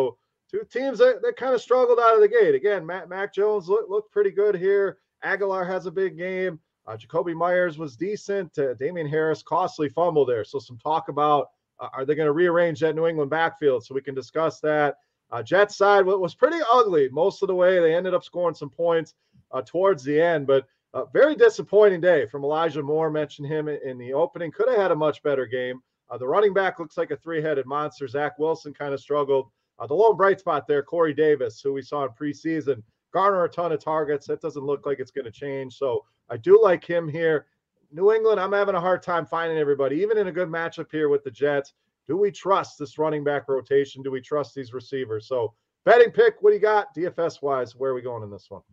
two teams that, that kind of struggled out of the gate. Again, Matt, Mac Jones looked looked pretty good here. Aguilar has a big game. Uh, Jacoby Myers was decent. Uh, Damian Harris, costly fumble there. So some talk about uh, are they going to rearrange that New England backfield so we can discuss that. Uh, Jets side was pretty ugly most of the way. They ended up scoring some points uh, towards the end, but a very disappointing day from Elijah Moore. Mentioned him in, in the opening. Could have had a much better game. Uh, the running back looks like a three-headed monster. Zach Wilson kind of struggled. Uh, the lone bright spot there, Corey Davis, who we saw in preseason, garner a ton of targets. That doesn't look like it's going to change. So I do like him here. New England, I'm having a hard time finding everybody, even in a good matchup here with the Jets. Do we trust this running back rotation? Do we trust these receivers? So betting pick, what do you got D F S-wise? Where are we going in this one?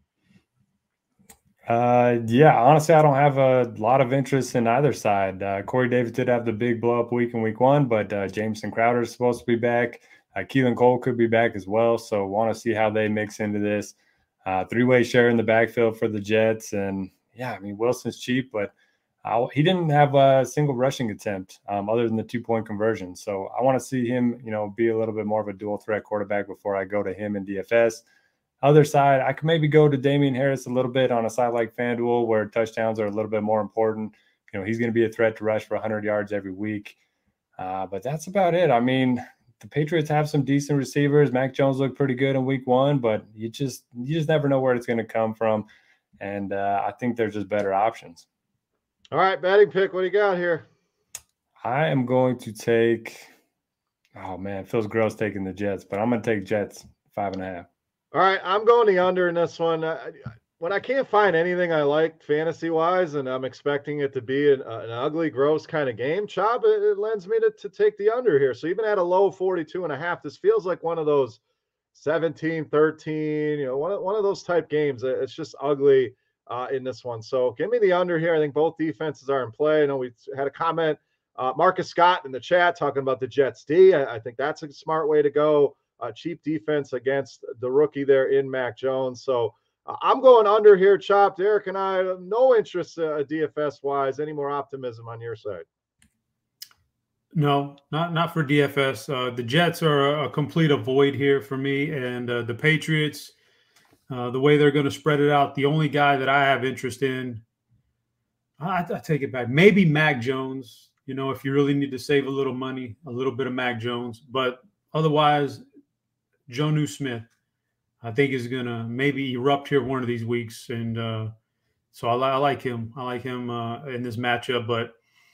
Uh, yeah, honestly, I don't have a lot of interest in either side. Uh, Corey Davis did have the big blow-up week in week one, but uh, Jameson Crowder is supposed to be back. Uh, Keelan Cole could be back as well, so want to see how they mix into this. Uh, three-way share in the backfield for the Jets, and yeah, I mean, Wilson's cheap, but I'll, he didn't have a single rushing attempt um, other than the two-point conversion. So I want to see him, you know, be a little bit more of a dual-threat quarterback before I go to him in D F S. Other side, I could maybe go to Damian Harris a little bit on a side like FanDuel where touchdowns are a little bit more important. You know, he's going to be a threat to rush for one hundred yards every week. Uh, but that's about it. I mean, the Patriots have some decent receivers. Mac Jones looked pretty good in week one, but you just you just never know where it's going to come from. And uh, I think there's just better options. All right, batting pick. What do you got here? I am going to take – oh, man, it feels gross taking the Jets, but I'm going to take Jets five and a half. All right, I'm going the under in this one. Uh, when I can't find anything I like fantasy-wise, and I'm expecting it to be an, uh, an ugly, gross kind of game, Chop, it, it lends me to, to take the under here. So even at a low forty-two and a half, this feels like one of those seventeen, thirteen, you know, one of, one of those type games. It's just ugly uh, in this one. So give me the under here. I think both defenses are in play. I know we had a comment, uh, Marcus Scott in the chat talking about the Jets D. I, I think that's a smart way to go. Uh, cheap defense against the rookie there in Mac Jones. So uh, I'm going under here, Chop. Derek and I have no interest uh, D F S-wise. Any more optimism on your side? No, not not for D F S. Uh, the Jets are a, a complete avoid here for me. And uh, the Patriots, uh, the way they're going to spread it out, the only guy that I have interest in, I, I take it back. Maybe Mac Jones, you know, if you really need to save a little money, a little bit of Mac Jones. But otherwise, Jonnu Smith, I think, is going to maybe erupt here one of these weeks. And uh, so I, I like him. I like him uh, in this matchup. But,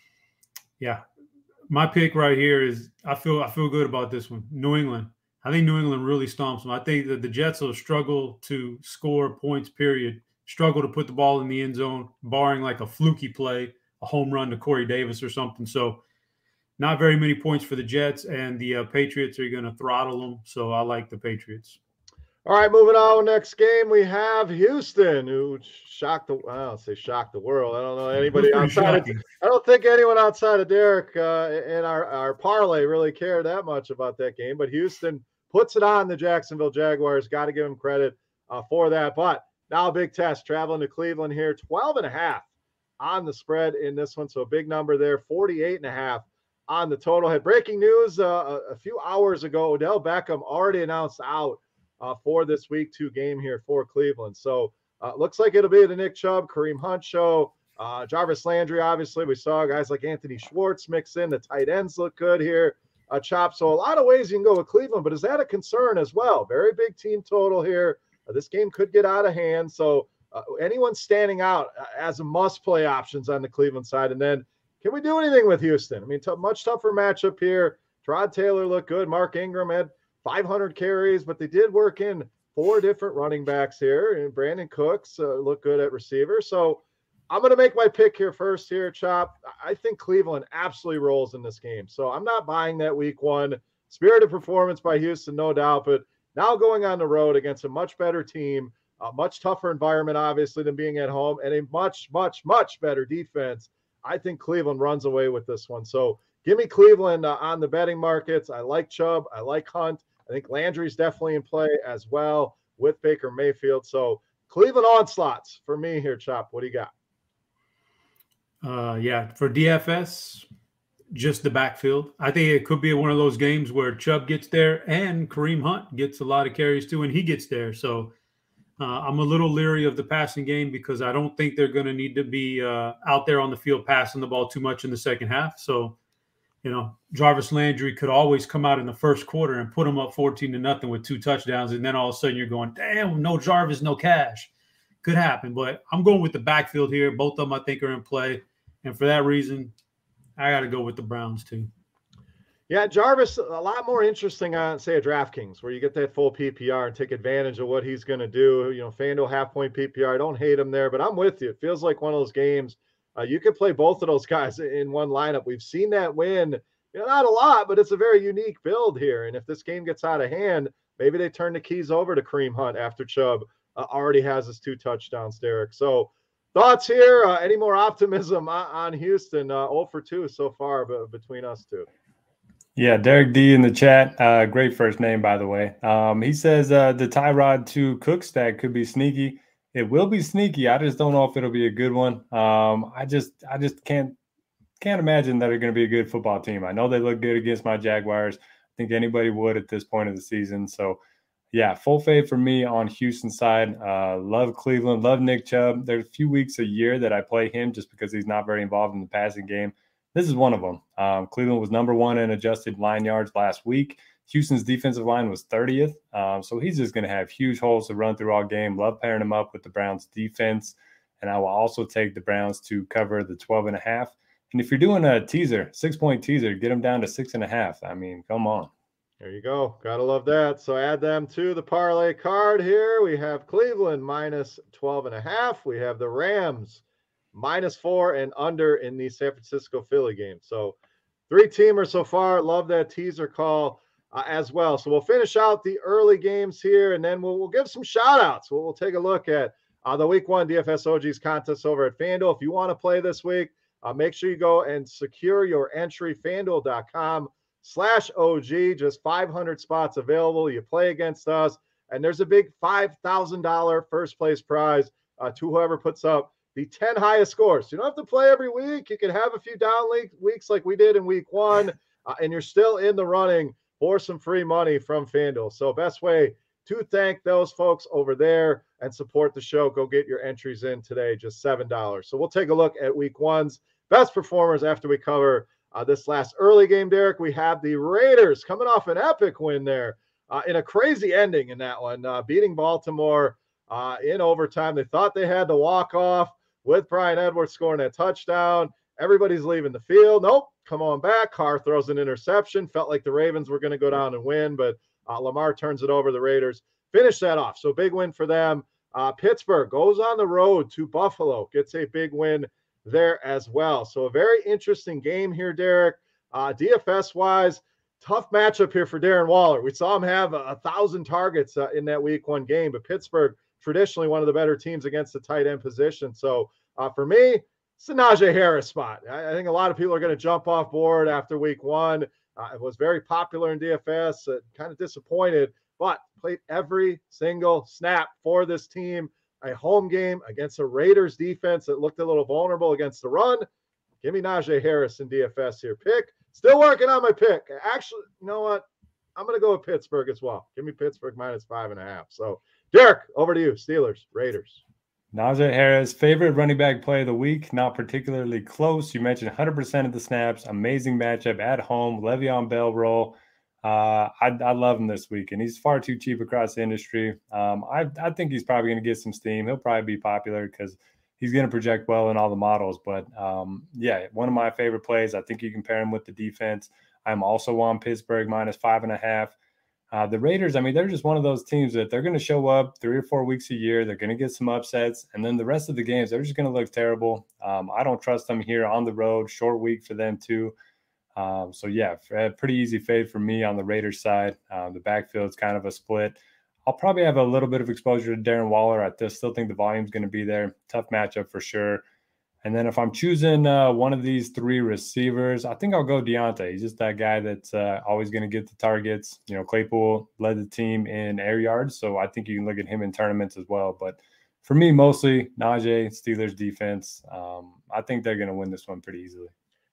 yeah, my pick right here is I feel I feel good about this one. New England. I think New England really stomps them. I think that the Jets will struggle to score points, period, struggle to put the ball in the end zone, barring like a fluky play, a home run to Corey Davis or something. So, not very many points for the Jets, and the uh, Patriots are going to throttle them. So I like the Patriots. All right, moving on. Next game, we have Houston, who shocked the I don't say shocked the world. I don't know anybody outside. Of, I don't think anyone outside of Derek uh, in our, our parlay really cared that much about that game. But Houston puts it on the Jacksonville Jaguars. Got to give them credit uh, for that. But now a big test, traveling to Cleveland here, twelve and a half on the spread in this one. So a big number there, forty-eight and a half on the total. Had breaking news uh, a, a few hours ago. Odell Beckham already announced out uh, for this week two game here for Cleveland. So uh, looks like it'll be the Nick Chubb, Kareem Hunt show. Uh, Jarvis Landry, obviously, we saw guys like Anthony Schwartz mix in. The tight ends look good here. Uh, Chop. So a lot of ways you can go with Cleveland, but is that a concern as well? Very big team total here. Uh, this game could get out of hand. So uh, anyone standing out as a must-play options on the Cleveland side, and then can we do anything with Houston? I mean, t- much tougher matchup here. Tyrod Taylor looked good. Mark Ingram had five hundred carries, but they did work in four different running backs here. And Brandon Cooks uh, looked good at receiver. So I'm going to make my pick here first here, Chop. I think Cleveland absolutely rolls in this game. So I'm not buying that week one. Spirited performance by Houston, no doubt. But now going on the road against a much better team, a much tougher environment, obviously, than being at home, and a much, much, much better defense. I think Cleveland runs away with this one. So give me Cleveland uh, on the betting markets. I like Chubb. I like Hunt. I think Landry's definitely in play as well with Baker Mayfield. So Cleveland onslaughts for me here, Chop. What do you got? Uh, yeah, for D F S, just the backfield. I think it could be one of those games where Chubb gets there and Kareem Hunt gets a lot of carries too, and he gets there. So uh, I'm a little leery of the passing game because I don't think they're going to need to be uh, out there on the field passing the ball too much in the second half. So, you know, Jarvis Landry could always come out in the first quarter and put them up fourteen to nothing with two touchdowns. And then all of a sudden you're going, damn, no Jarvis, no cash. Could happen. But I'm going with the backfield here. Both of them I think are in play. And for that reason, I got to go with the Browns too. Yeah, Jarvis, a lot more interesting on, say, a DraftKings, where you get that full P P R and take advantage of what he's going to do. You know, FanDuel half-point P P R. I don't hate him there, but I'm with you. It feels like one of those games. Uh, you could play both of those guys in one lineup. We've seen that win. You know, not a lot, but it's a very unique build here. And if this game gets out of hand, maybe they turn the keys over to Kareem Hunt after Chubb uh, already has his two touchdowns, Derek. So, thoughts here? Uh, any more optimism on, on Houston? Uh, zero for two so far b- between us two. Yeah, Derek D in the chat. Uh, great first name, by the way. Um, he says uh, the Tyrod to Cook stack could be sneaky. It will be sneaky. I just don't know if it'll be a good one. Um, I just, I just can't, can't imagine that they're going to be a good football team. I know they look good against my Jaguars. I think anybody would at this point of the season. So, yeah, full fade for me on Houston side. Uh, love Cleveland, love Nick Chubb. There's a few weeks a year that I play him just because he's not very involved in the passing game. This is one of them. Um, Cleveland was number one in adjusted line yards last week. Houston's defensive line was thirtieth. Um, so he's just going to have huge holes to run through all game. Love pairing him up with the Browns defense. And I will also take the Browns to cover the twelve and a half. And if you're doing a teaser, six-point teaser, get them down to six and a half. I mean, come on. There you go. Gotta love that. So add them to the parlay card here. We have Cleveland minus twelve and a half. We have the Rams minus four and under in the San Francisco Philly game. So three teamer so far. Love that teaser call uh, as well. So we'll finish out the early games here, and then we'll, we'll give some shout outs. We'll, we'll take a look at uh, the week one D F S O Gs contest over at FanDuel. If you want to play this week, uh, make sure you go and secure your entry, FanDuel.com slash OG. Just five hundred spots available. You play against us, and there's a big five thousand dollars first place prize uh, to whoever puts up the ten highest scores. You don't have to play every week. You can have a few down weeks like we did in week one, uh, and you're still in the running for some free money from FanDuel. So best way to thank those folks over there and support the show, go get your entries in today, just seven dollars. So we'll take a look at week one's best performers after we cover uh, this last early game, Derek. We have the Raiders coming off an epic win there uh, in a crazy ending in that one, uh, beating Baltimore uh, in overtime. They thought they had the walk-off with Bryan Edwards scoring that touchdown. Everybody's leaving the field. Nope, come on back. Carr throws an interception. Felt like the Ravens were going to go down and win, but uh, Lamar turns it over. The Raiders finish that off. So big win for them. Uh, Pittsburgh goes on the road to Buffalo, gets a big win there as well. So a very interesting game here, Derek. Uh, D F S-wise, tough matchup here for Darren Waller. We saw him have a, a thousand targets uh, in that week one game, but Pittsburgh, traditionally one of the better teams against the tight end position. So uh, for me, it's a Najee Harris spot. I, I think a lot of people are going to jump off board after week one. Uh, it was very popular in D F S, uh, kind of disappointed, but played every single snap for this team. A home game against a Raiders defense that looked a little vulnerable against the run. Give me Najee Harris in D F S here. Pick. Still working on my pick. Actually, you know what? I'm going to go with Pittsburgh as well. Give me Pittsburgh minus five and a half. So, Derek, over to you. Steelers, Raiders. Najee Harris, favorite running back play of the week, not particularly close. You mentioned one hundred percent of the snaps. Amazing matchup at home. Le'Veon Bell roll. Uh, I, I love him this week, and he's far too cheap across the industry. Um, I, I think he's probably going to get some steam. He'll probably be popular because he's going to project well in all the models. But, um, yeah, one of my favorite plays. I think you can pair him with the defense. I'm also on Pittsburgh minus five and a half. Uh, the Raiders, I mean, they're just one of those teams that they're going to show up three or four weeks a year. They're going to get some upsets. And then the rest of the games, they're just going to look terrible. Um, I don't trust them here on the road. Short week for them, too. Um, so, yeah, a pretty easy fade for me on the Raiders side. Uh, the backfield's kind of a split. I'll probably have a little bit of exposure to Darren Waller. I still think the volume's going to be there. Tough matchup for sure. And then if I'm choosing uh, one of these three receivers, I think I'll go Deontay. He's just that guy that's uh, always going to get the targets. You know, Claypool led the team in air yards, so I think you can look at him in tournaments as well. But for me, mostly Najee, Steelers defense. Um, I think they're going to win this one pretty easily.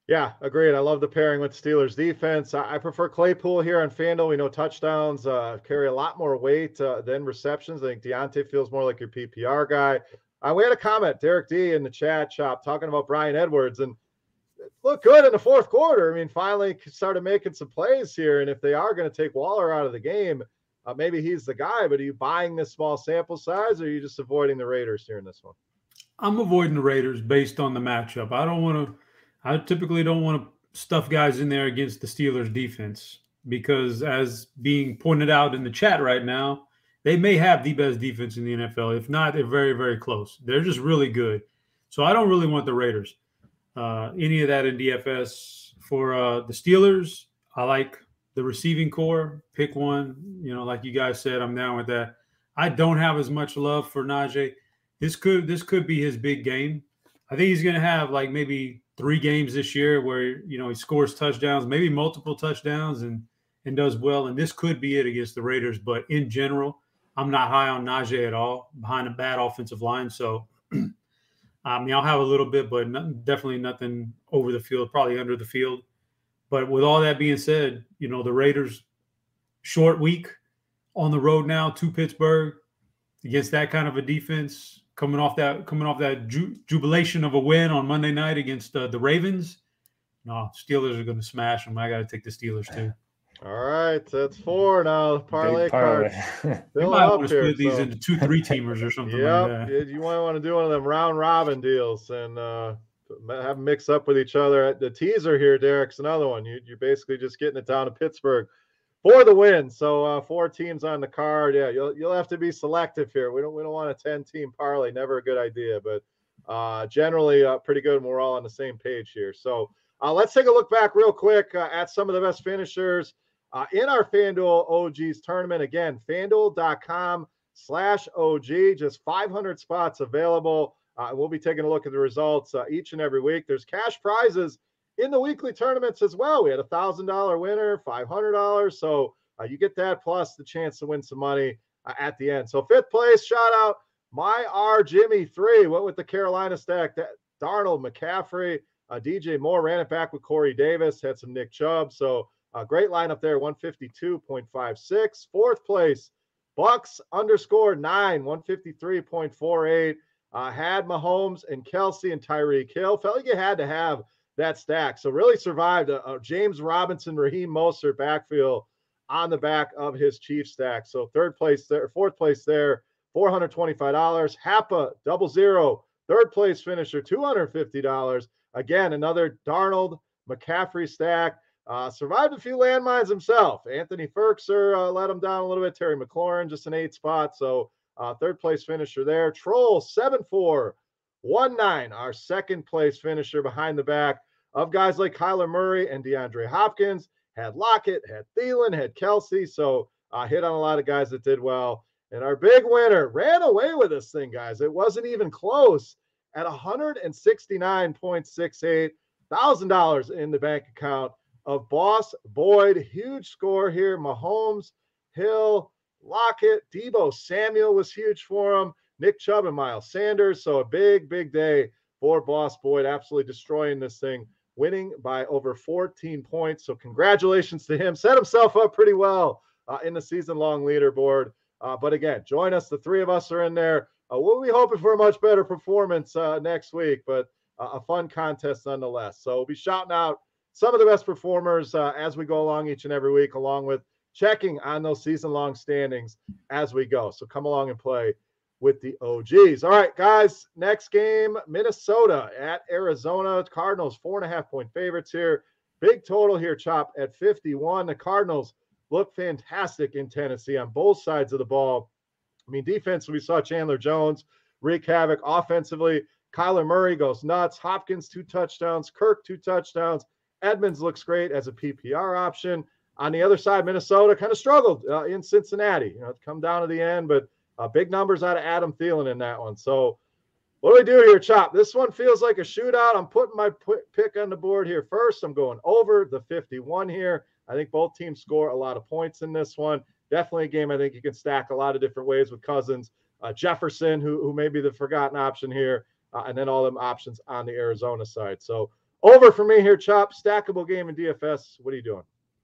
Yeah, agreed. I love the pairing with Steelers defense. I, I prefer Claypool here on FanDuel. We know touchdowns uh, carry a lot more weight uh, than receptions. I think Deontay feels more like your P P R guy. Uh, we had a comment, Derek D in the chat shop, talking about Bryan Edwards, and it looked good in the fourth quarter. I mean, finally started making some plays here. And if they are going to take Waller out of the game, uh, maybe he's the guy. But are you buying this small sample size, or are you just avoiding the Raiders here in this one? I'm avoiding the Raiders based on the matchup. I don't want to. I typically don't want to stuff guys in there against the Steelers defense because, as being pointed out in the chat right now, they may have the best defense in the N F L. If not, they're very, very close. They're just really good. So I don't really want the Raiders. Uh, any of that in D F S. For uh, the Steelers, I like the receiving core. Pick one. You know, like you guys said, I'm down with that. I don't have as much love for Najee. This could this could be his big game. I think he's going to have like maybe three games this year where, you know, he scores touchdowns, maybe multiple touchdowns and and does well. And this could be it against the Raiders. But in general, I'm not high on Najee at all behind a bad offensive line. So, I mean, I'll have a little bit, but not, definitely nothing over the field, probably under the field. But with all that being said, you know, the Raiders, short week on the road now to Pittsburgh against that kind of a defense. Coming off that, coming off that ju- jubilation of a win on Monday night against uh, the Ravens, no, Steelers are going to smash them. I got to take the Steelers too. All right, that's four now. Parlay card. You might want to split here, these so. into two, three teamers or something yep, like that. You might want to do one of them round robin deals and uh, have them mix up with each other. The teaser here, Derek's another one. You, you're basically just getting it down to Pittsburgh for the win. So uh, four teams on the card. Yeah, you'll you'll have to be selective here. We don't we don't want a ten team parlay. Never a good idea, but uh, generally uh, pretty good. And we're all on the same page here. So uh, let's take a look back real quick uh, at some of the best finishers uh, in our FanDuel O Gs tournament. Again, FanDuel.com slash OG. Just five hundred spots available. Uh, we'll be taking a look at the results uh, each and every week. There's cash prizes in the weekly tournaments as well. We had a one thousand dollars winner, five hundred dollars. So uh, you get that plus the chance to win some money uh, at the end. So fifth place, shout out, my R Jimmy three. What with the Carolina stack? That Darnold, McCaffrey, uh, D J Moore ran it back with Corey Davis, had some Nick Chubb. So a uh, great lineup there, one fifty-two point five six. Fourth place, Bucks underscore nine, one fifty-three point four eight. Uh, had Mahomes and Kelsey and Tyreek Hill. Felt like you had to have that stack. So really survived a, a James Robinson, Raheem Mostert backfield on the back of his Chiefs stack. So third place there, fourth place there, four hundred twenty-five dollars. Happa, double zero, third place finisher, two hundred fifty dollars. Again, another Darnold, McCaffrey stack. Uh, survived a few landmines himself. Anthony Ferkser uh, let him down a little bit. Terry McLaurin, just an eight spot. So uh, third place finisher there. Troll, seven four one nine, our second place finisher behind the back of guys like Kyler Murray and DeAndre Hopkins. Had Lockett, had Thielen, had Kelsey. So uh, hit on a lot of guys that did well. And our big winner ran away with this thing, guys. It wasn't even close at one hundred sixty-nine point six eight thousand dollars in the bank account of Boss Boyd. Huge score here. Mahomes, Hill, Lockett, Deebo Samuel was huge for him. Nick Chubb and Miles Sanders. So a big, big day for Boss Boyd, absolutely destroying this thing, winning by over fourteen points. So congratulations to him. Set himself up pretty well uh, in the season-long leaderboard. Uh, but again, join us. The three of us are in there. Uh, we'll be hoping for a much better performance uh, next week, but uh, a fun contest nonetheless. So we'll be shouting out some of the best performers uh, as we go along each and every week, along with checking on those season-long standings as we go. So come along and play with the O Gs. All right, guys, next game, Minnesota at Arizona. Cardinals, four and a half point favorites here. Big total here, Chop, at fifty-one. The Cardinals look fantastic in Tennessee on both sides of the ball. I mean, defense, we saw Chandler Jones wreak havoc. Offensively, Kyler Murray goes nuts. Hopkins, two touchdowns. Kirk, two touchdowns. Edmonds looks great as a P P R option. On the other side, Minnesota kind of struggled uh, in Cincinnati. You know, it's come down to the end, but uh, big numbers out of Adam Thielen in that one. So what do we do here, Chop? This one feels like a shootout. I'm putting my p- pick on the board here first. I'm going over the fifty-one here. I think both teams score a lot of points in this one. Definitely a game I think you can stack a lot of different ways with Cousins, uh, Jefferson, who, who may be the forgotten option here, uh, and then all them options on the Arizona side. So Over for me here, Chop. Stackable game in D F S. What are you doing?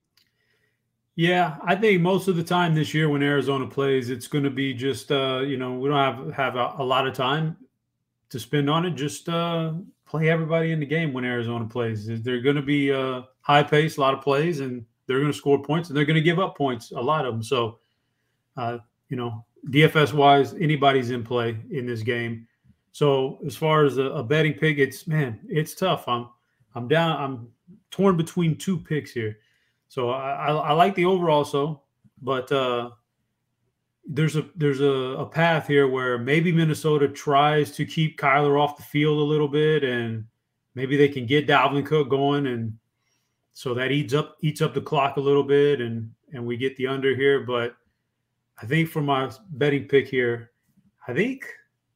Yeah, I think most of the time this year when Arizona plays, it's going to be just, uh, you know, we don't have, have a, a lot of time to spend on it. Just uh, play everybody in the game when Arizona plays. They're going to be uh, high pace, a lot of plays, and they're going to score points, and they're going to give up points, a lot of them. So, uh, you know, D F S-wise, anybody's in play in this game. So as far as a, a betting pick, it's, man, it's tough. I'm I'm down. I'm torn between two picks here. So I, I, I like the over also, but uh, there's a there's a, a path here where maybe Minnesota tries to keep Kyler off the field a little bit, and maybe they can get Dalvin Cook going, and so that eats up eats up the clock a little bit, and and we get the under here. But I think for my betting pick here, I think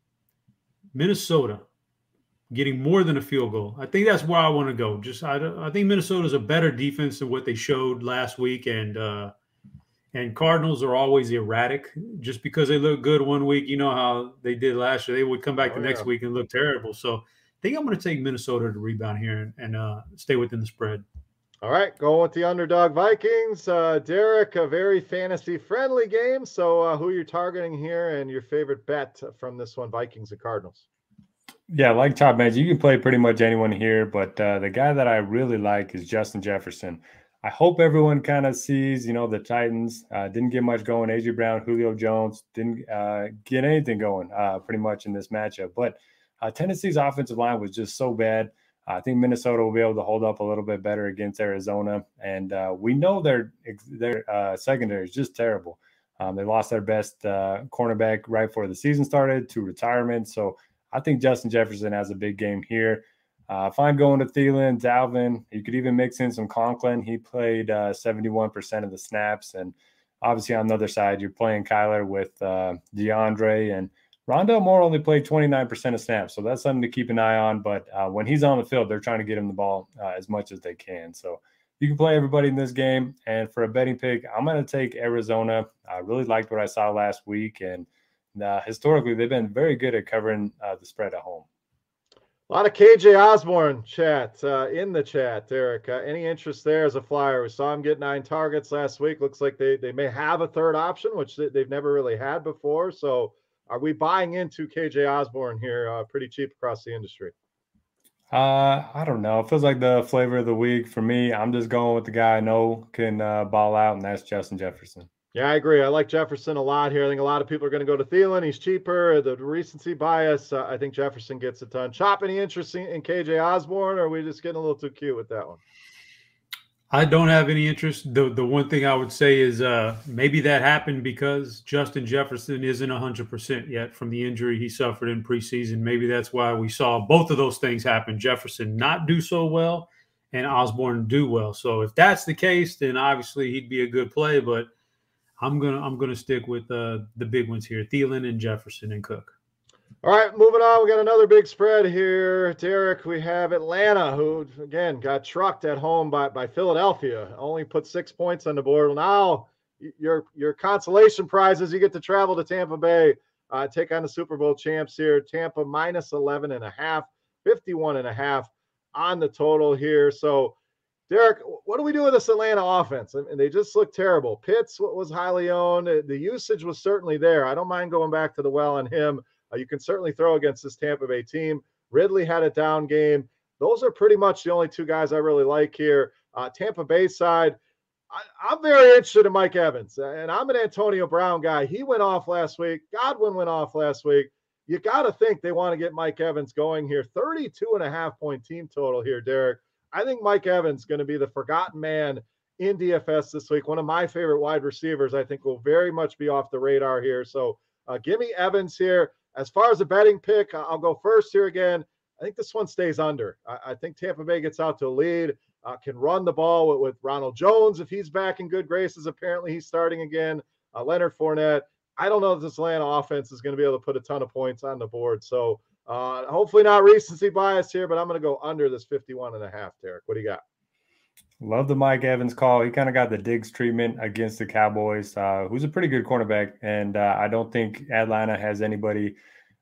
Minnesota getting more than a field goal. I think that's where I want to go. Just I, I think Minnesota's a better defense than what they showed last week, and uh, and Cardinals are always erratic. Just because they look good one week, you know how they did last year. They would come back oh, the next yeah. week and look terrible. So I think I'm going to take Minnesota to rebound here and, and uh, stay within the spread. All right, going with the underdog Vikings. Uh, Derek, a very fantasy-friendly game. So uh, who are you targeting here and your favorite bet from this one, Vikings and Cardinals? Yeah, like Chop mentioned, you can play pretty much anyone here, but uh, the guy that I really like is Justin Jefferson. I hope everyone kind of sees, you know, the Titans uh, didn't get much going. A J Brown, Julio Jones didn't uh, get anything going uh, pretty much in this matchup. But uh, Tennessee's offensive line was just so bad. I think Minnesota will be able to hold up a little bit better against Arizona. And uh, we know their, their uh, secondary is just terrible. Um, they lost their best uh, cornerback right before the season started to retirement. So I think Justin Jefferson has a big game here. Uh, if I'm going to Thielen, Dalvin, you could even mix in some Conklin. He played uh, seventy-one percent of the snaps. And obviously on the other side, you're playing Kyler with uh, DeAndre, and Rondale Moore only played twenty-nine percent of snaps. So that's something to keep an eye on. But uh, when he's on the field, they're trying to get him the ball uh, as much as they can. So you can play everybody in this game. And for a betting pick, I'm going to take Arizona. I really liked what I saw last week. And Uh, historically, they've been very good at covering uh, the spread at home. A lot of K J Osborne chat uh, in the chat, Derek. Uh, any interest there as a flyer? We saw him get nine targets last week. Looks like they, they may have a third option, which they, they've never really had before. So are we buying into K J Osborne here uh, pretty cheap across the industry? Uh, I don't know. It feels like the flavor of the week for me. I'm just going with the guy I know can uh, ball out, and that's Justin Jefferson. Yeah, I agree. I like Jefferson a lot here. I think a lot of people are going to go to Thielen. He's cheaper. The recency bias, uh, I think Jefferson gets a ton. Chop, any interest in K J Osborne, or are we just getting a little too cute with that one? I don't have any interest. The the one thing I would say is uh, maybe that happened because Justin Jefferson isn't one hundred percent yet from the injury he suffered in preseason. Maybe that's why we saw both of those things happen. Jefferson not do so well and Osborne do well. So if that's the case, then obviously he'd be a good play, but I'm gonna I'm gonna stick with uh, the big ones here: Thielen and Jefferson and Cook. All right, moving on. We got another big spread here, Derek. We have Atlanta, who again got trucked at home by by Philadelphia. Only put six points on the board. Now your your consolation prize is you get to travel to Tampa Bay, uh, take on the Super Bowl champs here. Tampa minus eleven and a half, fifty-one and a half on the total here. So, Derek, what do we do with this Atlanta offense? I mean, they just look terrible. Pitts was highly owned. The usage was certainly there. I don't mind going back to the well on him. Uh, you can certainly throw against this Tampa Bay team. Ridley had a down game. Those are pretty much the only two guys I really like here. Uh, Tampa Bay side, I, I'm very interested in Mike Evans, and I'm an Antonio Brown guy. He went off last week. Godwin went off last week. You got to think they want to get Mike Evans going here. thirty-two and a half point team total here, Derek. I think Mike Evans is going to be the forgotten man in D F S this week. One of my favorite wide receivers, I think, will very much be off the radar here. So uh, give me Evans here. As far as a betting pick, I'll go first here again. I think this one stays under. I, I think Tampa Bay gets out to a lead, uh, can run the ball with, with Ronald Jones if he's back in good graces. Apparently he's starting again. Uh, Leonard Fournette. I don't know if this Atlanta offense is going to be able to put a ton of points on the board. So uh, hopefully not recency bias here, but I'm going to go under this fifty-one and a half, Derek. What do you got? Love the Mike Evans call. He kind of got the Diggs treatment against the Cowboys, uh, who's a pretty good cornerback. And uh, I don't think Atlanta has anybody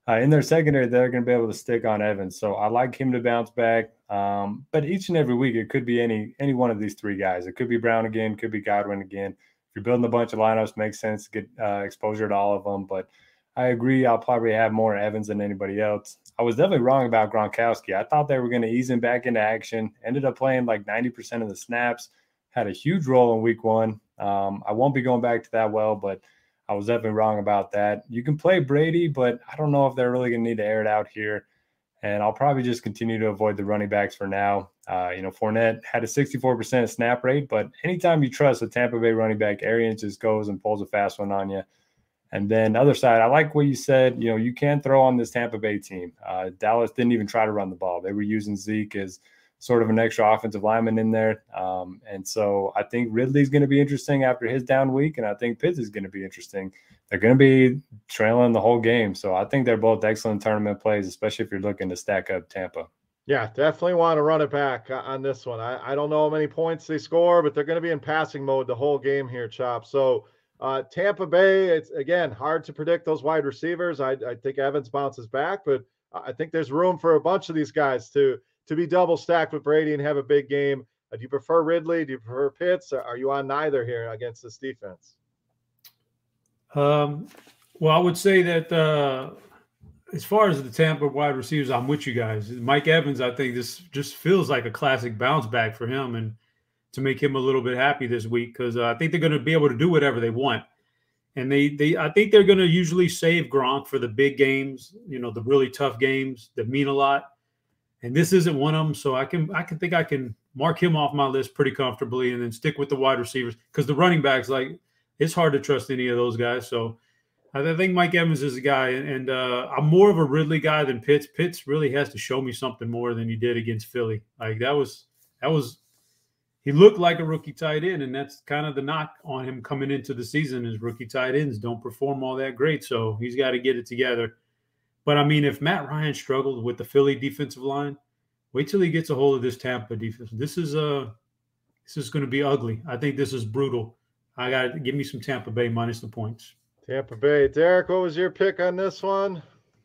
Uh, in their secondary, they're going to be able to stick on Evans. So I like him to bounce back. Um, but each and every week, it could be any any one of these three guys. It could be Brown again, could be Godwin again. If you're building a bunch of lineups, makes sense to get uh, exposure to all of them. But I agree, I'll probably have more Evans than anybody else. I was definitely wrong about Gronkowski. I thought they were going to ease him back into action. Ended up playing like ninety percent of the snaps. Had a huge role in week one. Um, I won't be going back to that well, but I was definitely wrong about that. You can play Brady, but I don't know if they're really going to need to air it out here. And I'll probably just continue to avoid the running backs for now. Uh, you know, Fournette had a sixty-four percent snap rate, but anytime you trust a Tampa Bay running back, Arians just goes and pulls a fast one on you. And then other side, I like what you said. You know, you can throw on this Tampa Bay team. Uh, Dallas didn't even try to run the ball. They were using Zeke as sort of an extra offensive lineman in there. Um, and so I think Ridley's going to be interesting after his down week, and I think Pitts is going to be interesting. They're going to be trailing the whole game. So I think they're both excellent tournament plays, especially if you're looking to stack up Tampa. Yeah, definitely want to run it back on this one. I, I don't know how many points they score, but they're going to be in passing mode the whole game here, Chop. So uh, Tampa Bay, it's, again, hard to predict those wide receivers. I, I think Evans bounces back, but I think there's room for a bunch of these guys to to be double stacked with Brady and have a big game. Uh, do you prefer Ridley? Do you prefer Pitts? Or are you on neither here against this defense? Um, well, I would say that uh, as far as the Tampa wide receivers, I'm with you guys. Mike Evans, I think this just feels like a classic bounce back for him and to make him a little bit happy this week because uh, I think they're going to be able to do whatever they want. And they, they, I think they're going to usually save Gronk for the big games, you know, the really tough games that mean a lot. And this isn't one of them, so I can I can think I can mark him off my list pretty comfortably, and then stick with the wide receivers because the running backs, like, it's hard to trust any of those guys. So I think Mike Evans is a guy, and uh, I'm more of a Ridley guy than Pitts. Pitts really has to show me something more than he did against Philly. Like that was that was he looked like a rookie tight end, and that's kind of the knock on him coming into the season is rookie tight ends don't perform all that great, so he's got to get it together. But, I mean, if Matt Ryan struggled with the Philly defensive line, wait till he gets a hold of this Tampa defense. This is uh, this is going to be ugly. I think this is brutal. I got to give me some Tampa Bay minus the points. Tampa Bay. Derek, what was your pick on this one?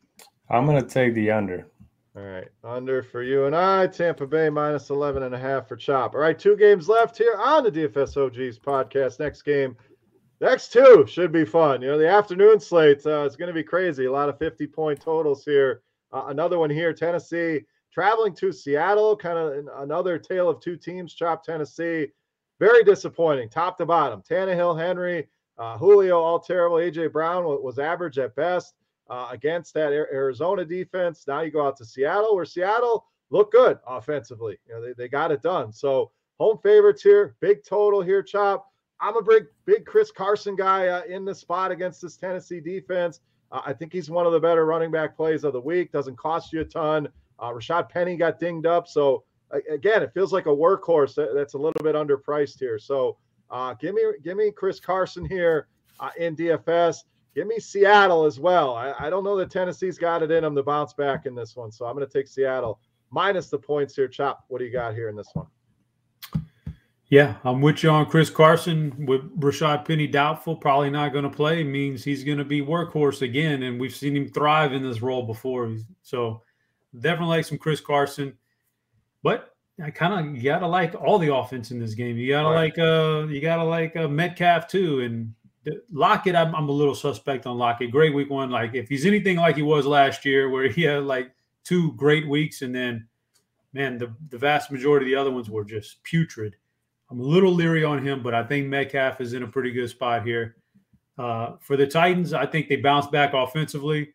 I'm going to take the under. All right, under for you and I. Tampa Bay minus eleven and a half for Chop. All right, two games left here on the D F S O Gs podcast. Next game. Next two should be fun. You know, the afternoon slate uh, is going to be crazy. A lot of fifty-point totals here. Uh, another one here, Tennessee traveling to Seattle. Kind of another tale of two teams. Chop Tennessee. Very disappointing, top to bottom. Tannehill, Henry, uh, Julio, all terrible. A J Brown was average at best uh, against that Arizona defense. Now you go out to Seattle, where Seattle looked good offensively. You know, they, they got it done. So home favorites here. Big total here, Chop. I'm a big, big Chris Carson guy uh, in the spot against this Tennessee defense. Uh, I think he's one of the better running back plays of the week. Doesn't cost you a ton. Uh, Rashad Penny got dinged up. So, uh, again, it feels like a workhorse that, that's a little bit underpriced here. So, uh, give me give me Chris Carson here uh, in D F S. Give me Seattle as well. I, I don't know that Tennessee's got it in them to bounce back in this one. So, I'm going to take Seattle minus the points here. Chop, what do you got here in this one? Yeah, I'm with you on Chris Carson. With Rashad Penny doubtful, probably not going to play, means he's going to be workhorse again, and we've seen him thrive in this role before. So definitely like some Chris Carson. But I kind of you gotta like all the offense in this game. You gotta right. like uh you gotta like uh, Metcalf too, and Lockett. I'm, I'm a little suspect on Lockett. Great week one. Like if he's anything like he was last year, where he had like two great weeks, and then man, the the vast majority of the other ones were just putrid. I'm a little leery on him, but I think Metcalf is in a pretty good spot here. Uh, for the Titans, I think they bounce back offensively.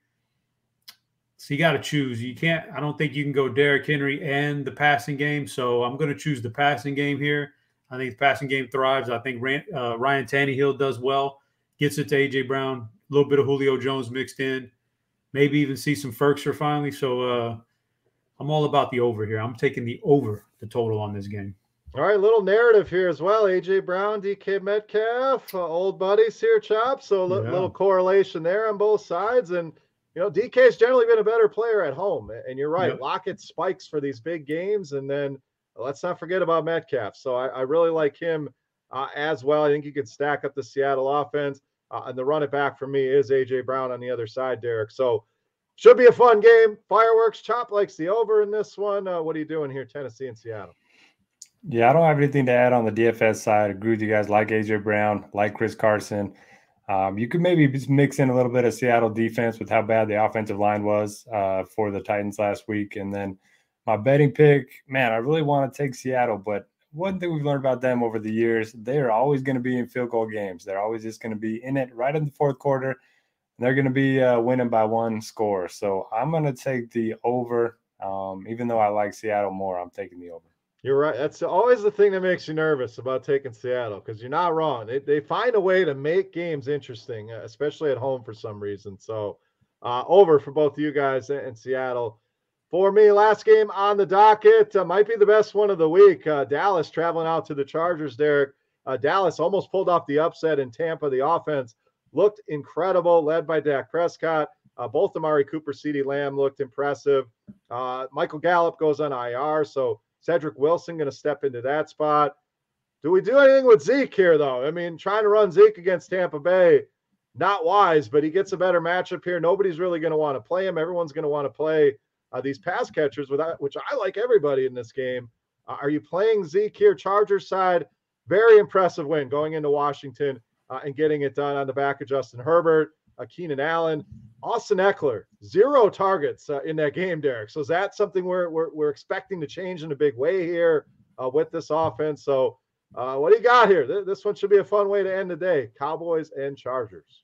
So you got to choose. You can't – I don't think you can go Derrick Henry and the passing game, so I'm going to choose the passing game here. I think the passing game thrives. I think uh, Ryan Tannehill does well, gets it to A J Brown, a little bit of Julio Jones mixed in, maybe even see some Ferkser finally. So uh, I'm all about the over here. I'm taking the over, the total on this game. All right, little narrative here as well. A J Brown, D K Metcalf, uh, old buddies here, Chop. So a yeah. little correlation there on both sides. And, you know, D K's generally been a better player at home. And you're right, yep. Lockett spikes for these big games. And then let's not forget about Metcalf. So I, I really like him uh, as well. I think he can stack up the Seattle offense. Uh, and the run it back for me is A J Brown on the other side, Derek. So Should be a fun game. Fireworks. Chop likes the over in this one. Uh, what are you doing here, Tennessee and Seattle? Yeah, I don't have anything to add on the D F S side. I agree with you guys. Like A J Brown, like Chris Carson. Um, you could maybe just mix in a little bit of Seattle defense with how bad the offensive line was uh, for the Titans last week. And then my betting pick, man, I really want to take Seattle. But one thing we've learned about them over the years, they're always going to be in field goal games. They're always just going to be in it right in the fourth quarter. And they're going to be uh, winning by one score. So I'm going to take the over. Um, even though I like Seattle more, I'm taking the over. You're right. That's always the thing that makes you nervous about taking Seattle, because you're not wrong. They, they find a way to make games interesting, especially at home for some reason. So uh, over for both you guys and Seattle. For me, last game on the docket uh, might be the best one of the week. Uh, Dallas traveling out to the Chargers, Derek. Uh, Dallas almost pulled off the upset in Tampa. The offense looked incredible, led by Dak Prescott. Uh, both Amari Cooper, CeeDee Lamb looked impressive. Uh, Michael Gallup goes on I R, so Cedric Wilson going to step into that spot. Do we do anything with Zeke here, though? I mean, trying to run Zeke against Tampa Bay, not wise, but he gets a better matchup here. Nobody's really going to want to play him. Everyone's going to want to play uh, these pass catchers, without, which I like everybody in this game. Uh, are you playing Zeke here? Chargers side, very impressive win going into Washington uh, and getting it done on the back of Justin Herbert, uh, Keenan Allen. Austin Eckler, zero targets uh, in that game, Derek. So is that something we're we're, we're expecting to change in a big way here uh, with this offense? So uh, what do you got here? Th- this one should be a fun way to end the day. Cowboys and Chargers.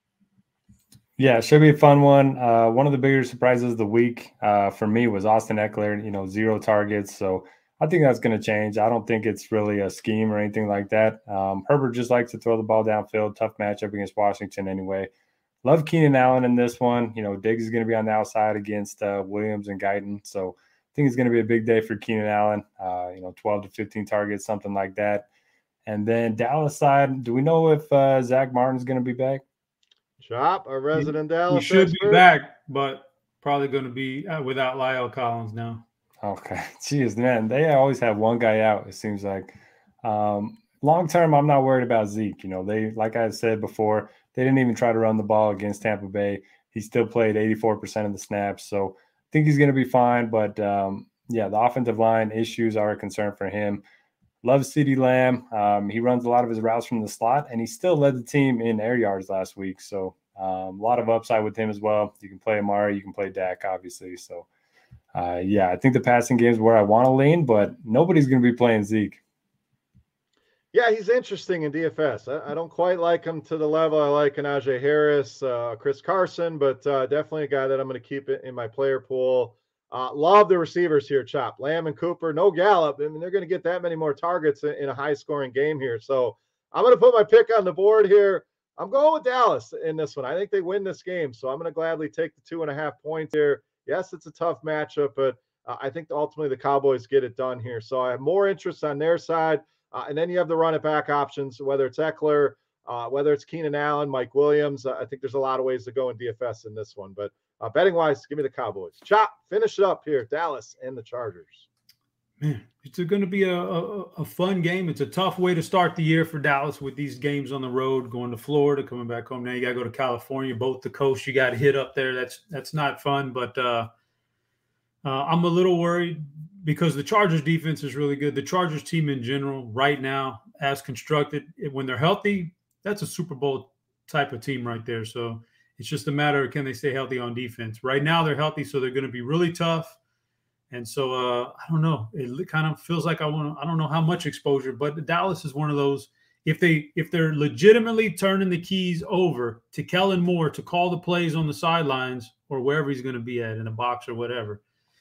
Yeah, it should be a fun one. Uh, one of the bigger surprises of the week uh, for me was Austin Eckler, you know, zero targets. So I think that's going to change. I don't think it's really a scheme or anything like that. Um, Herbert just likes to throw the ball downfield. Tough matchup against Washington anyway. Love Keenan Allen in this one. You know, Diggs is going to be on the outside against uh, Williams and Guyton. So I think it's going to be a big day for Keenan Allen. Uh, you know, twelve to fifteen targets, something like that. And then Dallas side, do we know if uh, Zach Martin's going to be back? Chop, our resident he, Dallas He should expert. be back, but probably going to be uh, without Lyle Collins now. Okay. Jeez, man, they always have one guy out, it seems like. Um, long term, I'm not worried about Zeke. You know, they, like I said before, they didn't even try to run the ball against Tampa Bay. He still played eighty-four percent of the snaps. So I think he's going to be fine. But, um, yeah, the offensive line issues are a concern for him. Love CeeDee Lamb. Um, he runs a lot of his routes from the slot, and he still led the team in air yards last week. So um, a lot of upside with him as well. You can play Amari. You can play Dak, obviously. So, uh, yeah, I think the passing game is where I want to lean, but nobody's going to be playing Zeke. Yeah, he's interesting in D F S. I, I don't quite like him to the level I like Najee Harris, uh, Chris Carson, but uh, definitely a guy that I'm going to keep it in my player pool. Uh, love the receivers here, Chop. Lamb and Cooper, no Gallup. I mean, they're going to get that many more targets in, in a high-scoring game here. So I'm going to put my pick on the board here. I'm going with Dallas in this one. I think they win this game, so I'm going to gladly take the two and a half points here. Yes, it's a tough matchup, but uh, I think ultimately the Cowboys get it done here. So I have more interest on their side. Uh, and then you have the run it back options, whether it's Eckler, uh, whether it's Keenan Allen, Mike Williams. Uh, I think there's a lot of ways to go in D F S in this one. But uh, betting wise, give me the Cowboys. Chop, finish it up here. Dallas and the Chargers. Man, it's going to be a, a, a fun game. It's a tough way to start the year for Dallas with these games on the road, going to Florida, coming back home. Now you got to go to California, both the coast. You got to hit up there. That's that's not fun. But uh, uh, I'm a little worried, because the Chargers defense is really good. The Chargers team in general right now, as constructed, when they're healthy, that's a Super Bowl type of team right there. So it's just a matter of, can they stay healthy on defense? Right now they're healthy, so they're going to be really tough. And so uh, I don't know. It kind of feels like I want to, I don't know how much exposure, but Dallas is one of those. If they if they're legitimately turning the keys over to Kellen Moore to call the plays on the sidelines or wherever he's going to be at, in a box or whatever,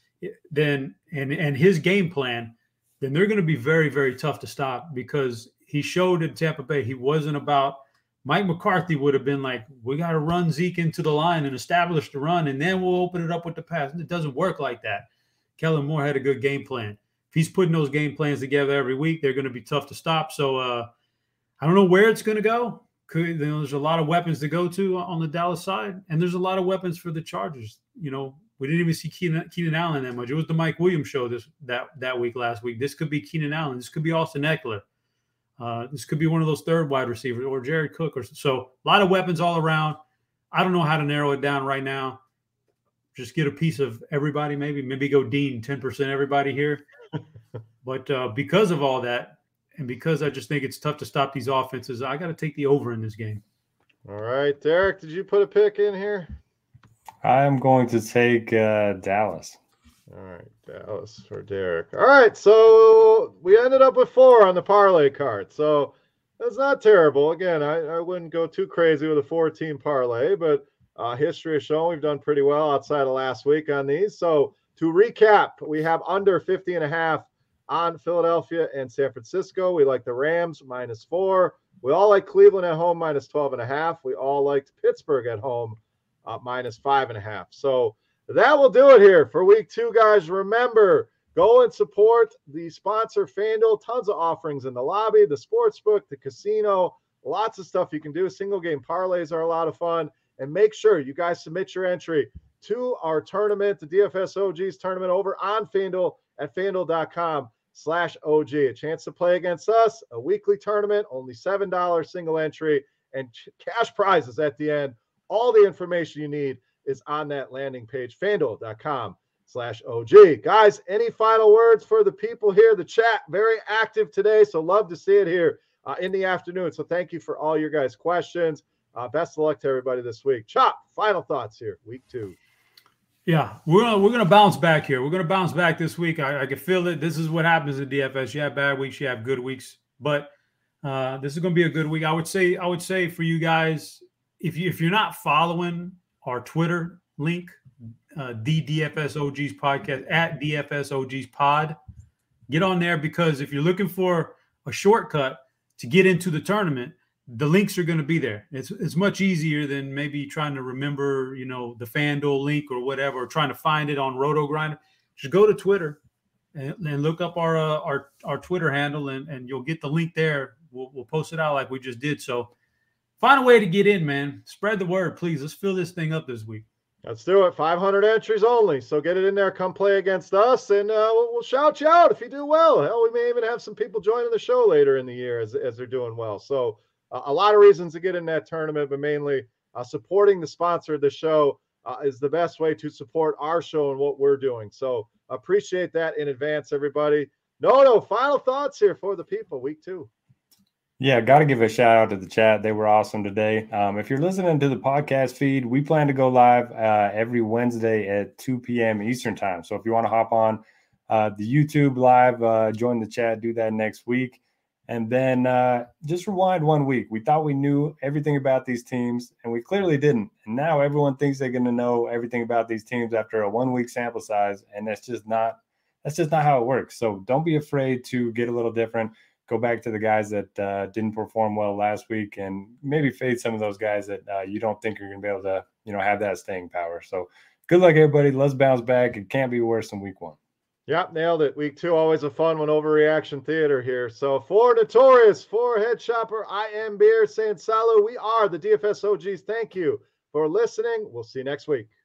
then and and his game plan, then they're going to be very, very tough to stop, because he showed at Tampa Bay he wasn't about – Mike McCarthy would have been like, we got to run Zeke into the line and establish the run, and then we'll open it up with the pass. It doesn't work like that. Kellen Moore had a good game plan. If he's putting those game plans together every week, they're going to be tough to stop. So uh, I don't know where it's going to go. Could, you know, there's a lot of weapons to go to on the Dallas side, and there's a lot of weapons for the Chargers. You know, we didn't even see Keenan, Keenan Allen that much. It was the Mike Williams show this that that week last week. This could be Keenan Allen. This could be Austin Eckler. Uh, this could be one of those third wide receivers, or Jared Cook. Or so a lot of weapons all around. I don't know how to narrow it down right now. just get a piece of everybody, maybe, maybe go Dean, ten percent everybody here. But uh, because of all that, and because I just think it's tough to stop these offenses, I got to take the over in this game. All right, Derek, did you put a pick in here? I'm going to take uh, Dallas. All right, Dallas for Derek. All right, so we ended up with four on the parlay card. So that's not terrible. Again, I, I wouldn't go too crazy with a four-team parlay, but uh, history has shown we've done pretty well outside of last week on these. So to recap, we have under fifty and a half on Philadelphia and San Francisco. We like the Rams minus four. We all like Cleveland at home minus twelve and a half. We all liked Pittsburgh at home uh, minus five and a half. So that will do it here for week two, guys. Remember, go and support the sponsor FanDuel. Tons of offerings in the lobby, the sportsbook, the casino, lots of stuff you can do. Single game parlays are a lot of fun. And make sure you guys submit your entry to our tournament, the D F S O Gs tournament over on FanDuel at FanDuel.com slash OG. A chance to play against us, a weekly tournament, only seven dollars single entry, and cash prizes at the end. All the information you need is on that landing page, FanDuel.com slash OG. Guys, any final words for the people here? The chat, very active today, so love to see it here uh, in the afternoon. So thank you for all your guys' questions. Uh, best of luck to everybody this week. Chop, final thoughts here, week two. Yeah, we're gonna, we're gonna bounce back here. We're gonna bounce back this week. I, I can feel it. This is what happens in D F S. You have bad weeks, you have good weeks, but uh, this is gonna be a good week. I would say, I would say for you guys, if you if you're not following our Twitter link, uh, the D F S O Gs podcast at D F S O Gs pod, get on there, because if you're looking for a shortcut to get into the tournament, the links are going to be there. It's it's much easier than maybe trying to remember, you know, the FanDuel link or whatever, or trying to find it on RotoGrinder. Just go to Twitter and, and look up our uh, our our Twitter handle, and, and you'll get the link there. We'll we'll post it out like we just did. So find a way to get in, man. Spread the word, please. Let's fill this thing up this week. Let's do it. five hundred entries only. So get it in there. Come play against us, and uh, we'll, we'll shout you out if you do well. Hell, we may even have some people joining the show later in the year as as they're doing well. So. Uh, a lot of reasons to get in that tournament, but mainly uh, supporting the sponsor of the show uh, is the best way to support our show and what we're doing. So appreciate that in advance, everybody. No, no, final thoughts here for the people, week two. Yeah, got to give a shout out to the chat. They were awesome today. Um, if you're listening to the podcast feed, we plan to go live uh, every Wednesday at two p.m. Eastern time. So if you want to hop on uh, the YouTube live, uh, join the chat, do that next week. And then uh, just rewind one week. We thought we knew everything about these teams, and we clearly didn't. And now everyone thinks they're going to know everything about these teams after a one-week sample size, and that's just not that's just not how it works. So don't be afraid to get a little different. Go back to the guys that uh, didn't perform well last week, and maybe fade some of those guys that uh, you don't think are going to be able to, you know, have that staying power. So good luck, everybody. Let's bounce back. It can't be worse than week one. Yep, nailed it. Week two, always a fun one, overreaction theater here. So for Notorious, for Head Shopper, I am Beer saying salut. We are the D F S O Gs. Thank you for listening. We'll see you next week.